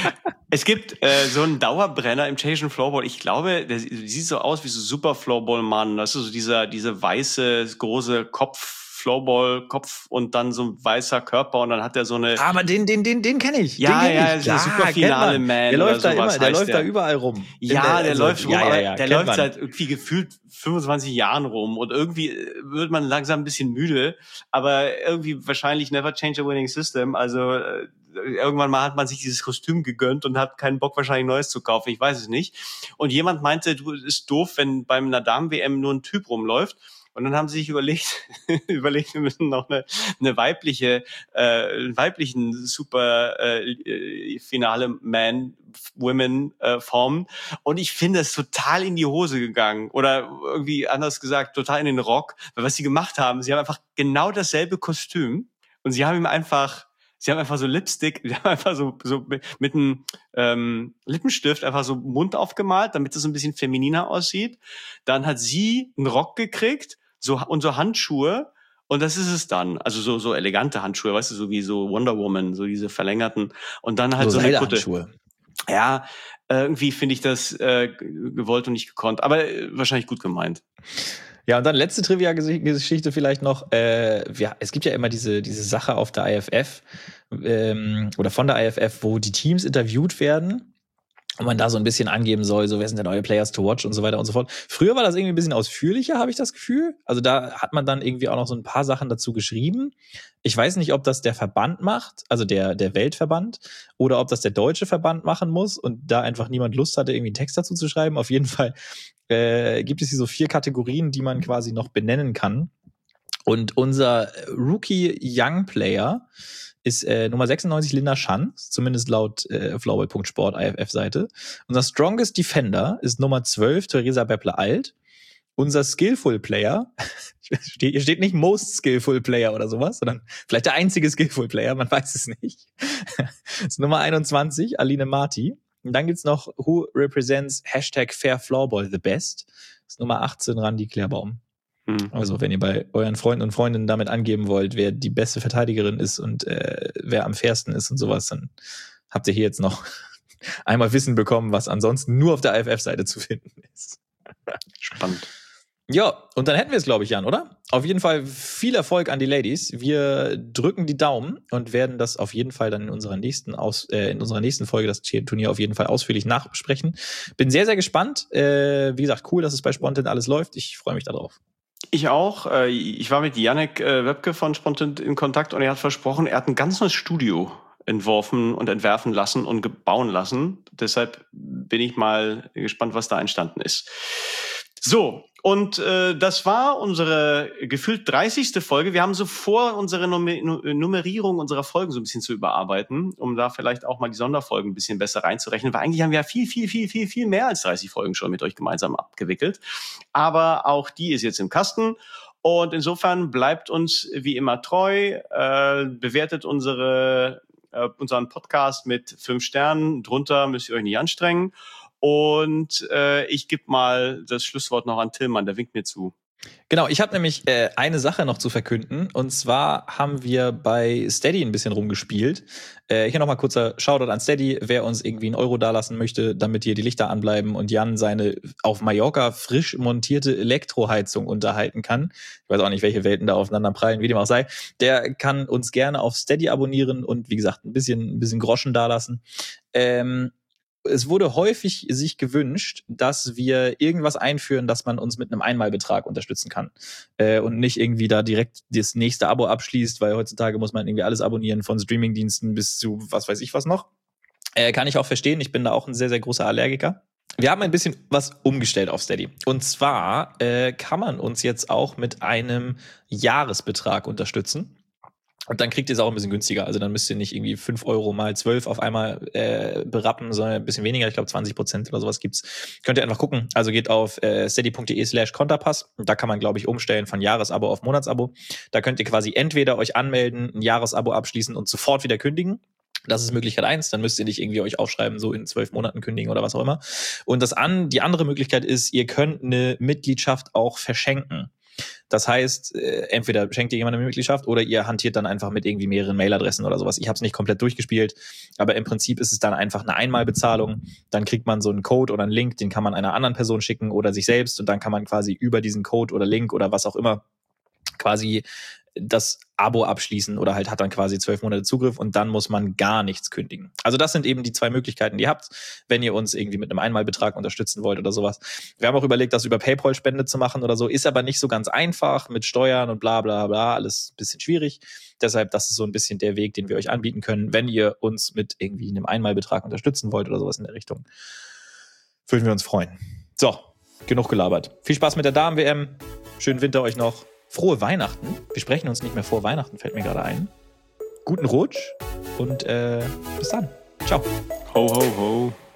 S2: Es gibt äh, so einen Dauerbrenner im tschechischen Floorball. Ich glaube, der sieht so aus wie so Super Floorball-Mann. Das ist so dieser, diese weiße, große Kopf, Floorball-Kopf und dann so ein weißer Körper und dann hat er so eine...
S1: Aber den, den, den, den kenne ich.
S2: Ja,
S1: den kenn
S2: ja,
S1: ich.
S2: der Superfinale-Man.
S1: Der läuft da
S2: immer,
S1: der läuft da überall rum.
S2: Ja, der, der also, läuft rum,
S1: ja,
S2: aber
S1: ja, ja,
S2: der läuft
S1: man.
S2: seit irgendwie gefühlt fünfundzwanzig Jahren rum und irgendwie wird man langsam ein bisschen müde, aber irgendwie wahrscheinlich never change a winning system. Also äh, irgendwann mal hat man sich dieses Kostüm gegönnt und hat keinen Bock wahrscheinlich Neues zu kaufen. Ich weiß es nicht. Und jemand meinte, du, ist doof, wenn beim einer Damen-W M nur ein Typ rumläuft. Und dann haben sie sich überlegt, überlegt, wir müssen noch eine, eine weibliche, äh, einen weiblichen super äh, Finale Man, Women äh, formen. Und ich finde es total in die Hose gegangen. Oder irgendwie anders gesagt, total in den Rock. Weil was sie gemacht haben, sie haben einfach genau dasselbe Kostüm. Und sie haben ihm einfach Sie haben einfach so Lipstick, sie haben einfach so, so mit, mit einem ähm, Lippenstift einfach so Mund aufgemalt, damit es ein bisschen femininer aussieht. Dann hat sie einen Rock gekriegt, so und so Handschuhe. Und das ist es dann. Also so, so elegante Handschuhe, weißt du, so wie so Wonder Woman, so diese verlängerten. Und dann halt so, so eine Kutte. Ja, irgendwie finde ich das äh, gewollt und nicht gekonnt. Aber äh, wahrscheinlich gut gemeint.
S1: Ja, und dann letzte Trivia-Geschichte vielleicht noch. Äh, ja, es gibt ja immer diese, diese Sache auf der I F F ähm, oder von der I F F, wo die Teams interviewt werden und man da so ein bisschen angeben soll, so wer sind denn neue Players to watch und so weiter und so fort. Früher war das irgendwie ein bisschen ausführlicher, habe ich das Gefühl. Also da hat man dann irgendwie auch noch so ein paar Sachen dazu geschrieben. Ich weiß nicht, ob das der Verband macht, also der, der Weltverband, oder ob das der deutsche Verband machen muss und da einfach niemand Lust hatte, irgendwie einen Text dazu zu schreiben. Auf jeden Fall äh, gibt es hier so vier Kategorien, die man quasi noch benennen kann. Und unser Rookie Young Player ist äh, Nummer sechsundneunzig Linda Schanz, zumindest laut äh, floorball punkt sport I F F-Seite. Unser Strongest Defender ist Nummer zwölf Theresa Beppler-Alt. Unser Skillful Player, hier steht nicht Most Skillful Player oder sowas, sondern vielleicht der einzige Skillful Player, man weiß es nicht. ist Nummer einundzwanzig, Aline Marti. Und dann gibt's noch Who Represents Hashtag Fair Floorball the Best. Das ist Nummer achtzehn, Randi Klärbaum. Also wenn ihr bei euren Freunden und Freundinnen damit angeben wollt, wer die beste Verteidigerin ist und äh, wer am fairsten ist und sowas, dann habt ihr hier jetzt noch einmal Wissen bekommen, was ansonsten nur auf der I F F-Seite zu finden ist.
S2: Spannend.
S1: Ja, und dann hätten wir es, glaube ich, Jan, oder? Auf jeden Fall viel Erfolg an die Ladies. Wir drücken die Daumen und werden das auf jeden Fall dann in unserer nächsten Aus äh, in unserer nächsten Folge das Turnier auf jeden Fall ausführlich nachbesprechen. Bin sehr, sehr gespannt. Äh, wie gesagt, cool, dass es bei Spontan alles läuft. Ich freue mich darauf.
S2: Ich auch. Ich war mit Yannick Webke von Spontan in Kontakt und er hat versprochen, er hat ein ganz neues Studio entworfen und entwerfen lassen und bauen lassen. Deshalb bin ich mal gespannt, was da entstanden ist. So, und äh, das war unsere gefühlt dreißigste Folge. Wir haben so vor, unsere Nummer- Nummerierung unserer Folgen so ein bisschen zu überarbeiten, um da vielleicht auch mal die Sonderfolgen ein bisschen besser reinzurechnen, weil eigentlich haben wir ja viel, viel, viel, viel, viel mehr als dreißig Folgen schon mit euch gemeinsam abgewickelt. Aber auch die ist jetzt im Kasten. Und insofern bleibt uns wie immer treu, äh, bewertet unsere, äh, unseren Podcast mit fünf Sternen. Drunter müsst ihr euch nicht anstrengen. Und äh, ich gebe mal das Schlusswort noch an Tillmann, der winkt mir zu.
S1: Genau, ich habe nämlich äh, eine Sache noch zu verkünden. Und zwar haben wir bei Steady ein bisschen rumgespielt. Äh, hier nochmal kurzer Shoutout an Steady, wer uns irgendwie einen Euro dalassen möchte, damit hier die Lichter anbleiben und Jan seine auf Mallorca frisch montierte Elektroheizung unterhalten kann. Ich weiß auch nicht, welche Welten da aufeinander prallen, wie dem auch sei. Der kann uns gerne auf Steady abonnieren und wie gesagt, ein bisschen, ein bisschen Groschen dalassen. Ähm, es wurde häufig sich gewünscht, dass wir irgendwas einführen, dass man uns mit einem Einmalbetrag unterstützen kann. Äh, und nicht irgendwie da direkt das nächste Abo abschließt, weil heutzutage muss man irgendwie alles abonnieren, von Streamingdiensten bis zu was weiß ich was noch. Äh, kann ich auch verstehen, ich bin da auch ein sehr, sehr großer Allergiker. Wir haben ein bisschen was umgestellt auf Steady. Und zwar äh, kann man uns jetzt auch mit einem Jahresbetrag unterstützen. Und dann kriegt ihr es auch ein bisschen günstiger. Also dann müsst ihr nicht irgendwie fünf Euro mal zwölf auf einmal äh, berappen, sondern ein bisschen weniger. Ich glaube zwanzig Prozent oder sowas gibt's. Könnt ihr einfach gucken. Also geht auf äh, steady.de slash Konterpass. Und da kann man, glaube ich, umstellen von Jahresabo auf Monatsabo. Da könnt ihr quasi entweder euch anmelden, ein Jahresabo abschließen und sofort wieder kündigen. Das ist Möglichkeit eins, dann müsst ihr nicht irgendwie euch aufschreiben, so in zwölf Monaten kündigen oder was auch immer. Und das an, die andere Möglichkeit ist, ihr könnt eine Mitgliedschaft auch verschenken. Das heißt, äh, entweder schenkt ihr jemandem eine Mitgliedschaft oder ihr hantiert dann einfach mit irgendwie mehreren Mailadressen oder sowas. Ich habe es nicht komplett durchgespielt, aber im Prinzip ist es dann einfach eine Einmalbezahlung. Dann kriegt man so einen Code oder einen Link, den kann man einer anderen Person schicken oder sich selbst und dann kann man quasi über diesen Code oder Link oder was auch immer quasi das Abo abschließen oder halt hat dann quasi zwölf Monate Zugriff und dann muss man gar nichts kündigen. Also das sind eben die zwei Möglichkeiten, die ihr habt, wenn ihr uns irgendwie mit einem Einmalbetrag unterstützen wollt oder sowas. Wir haben auch überlegt, das über PayPal-Spende zu machen oder so, ist aber nicht so ganz einfach mit Steuern und bla bla bla, alles ein bisschen schwierig. Deshalb, das ist so ein bisschen der Weg, den wir euch anbieten können, wenn ihr uns mit irgendwie einem Einmalbetrag unterstützen wollt oder sowas in der Richtung. Würden wir uns freuen. So, genug gelabert. Viel Spaß mit der Damen-W M. Schönen Winter euch noch. Frohe Weihnachten. Wir sprechen uns nicht mehr vor Weihnachten, fällt mir gerade ein. Guten Rutsch und äh, bis dann. Ciao.
S2: Ho, ho, ho.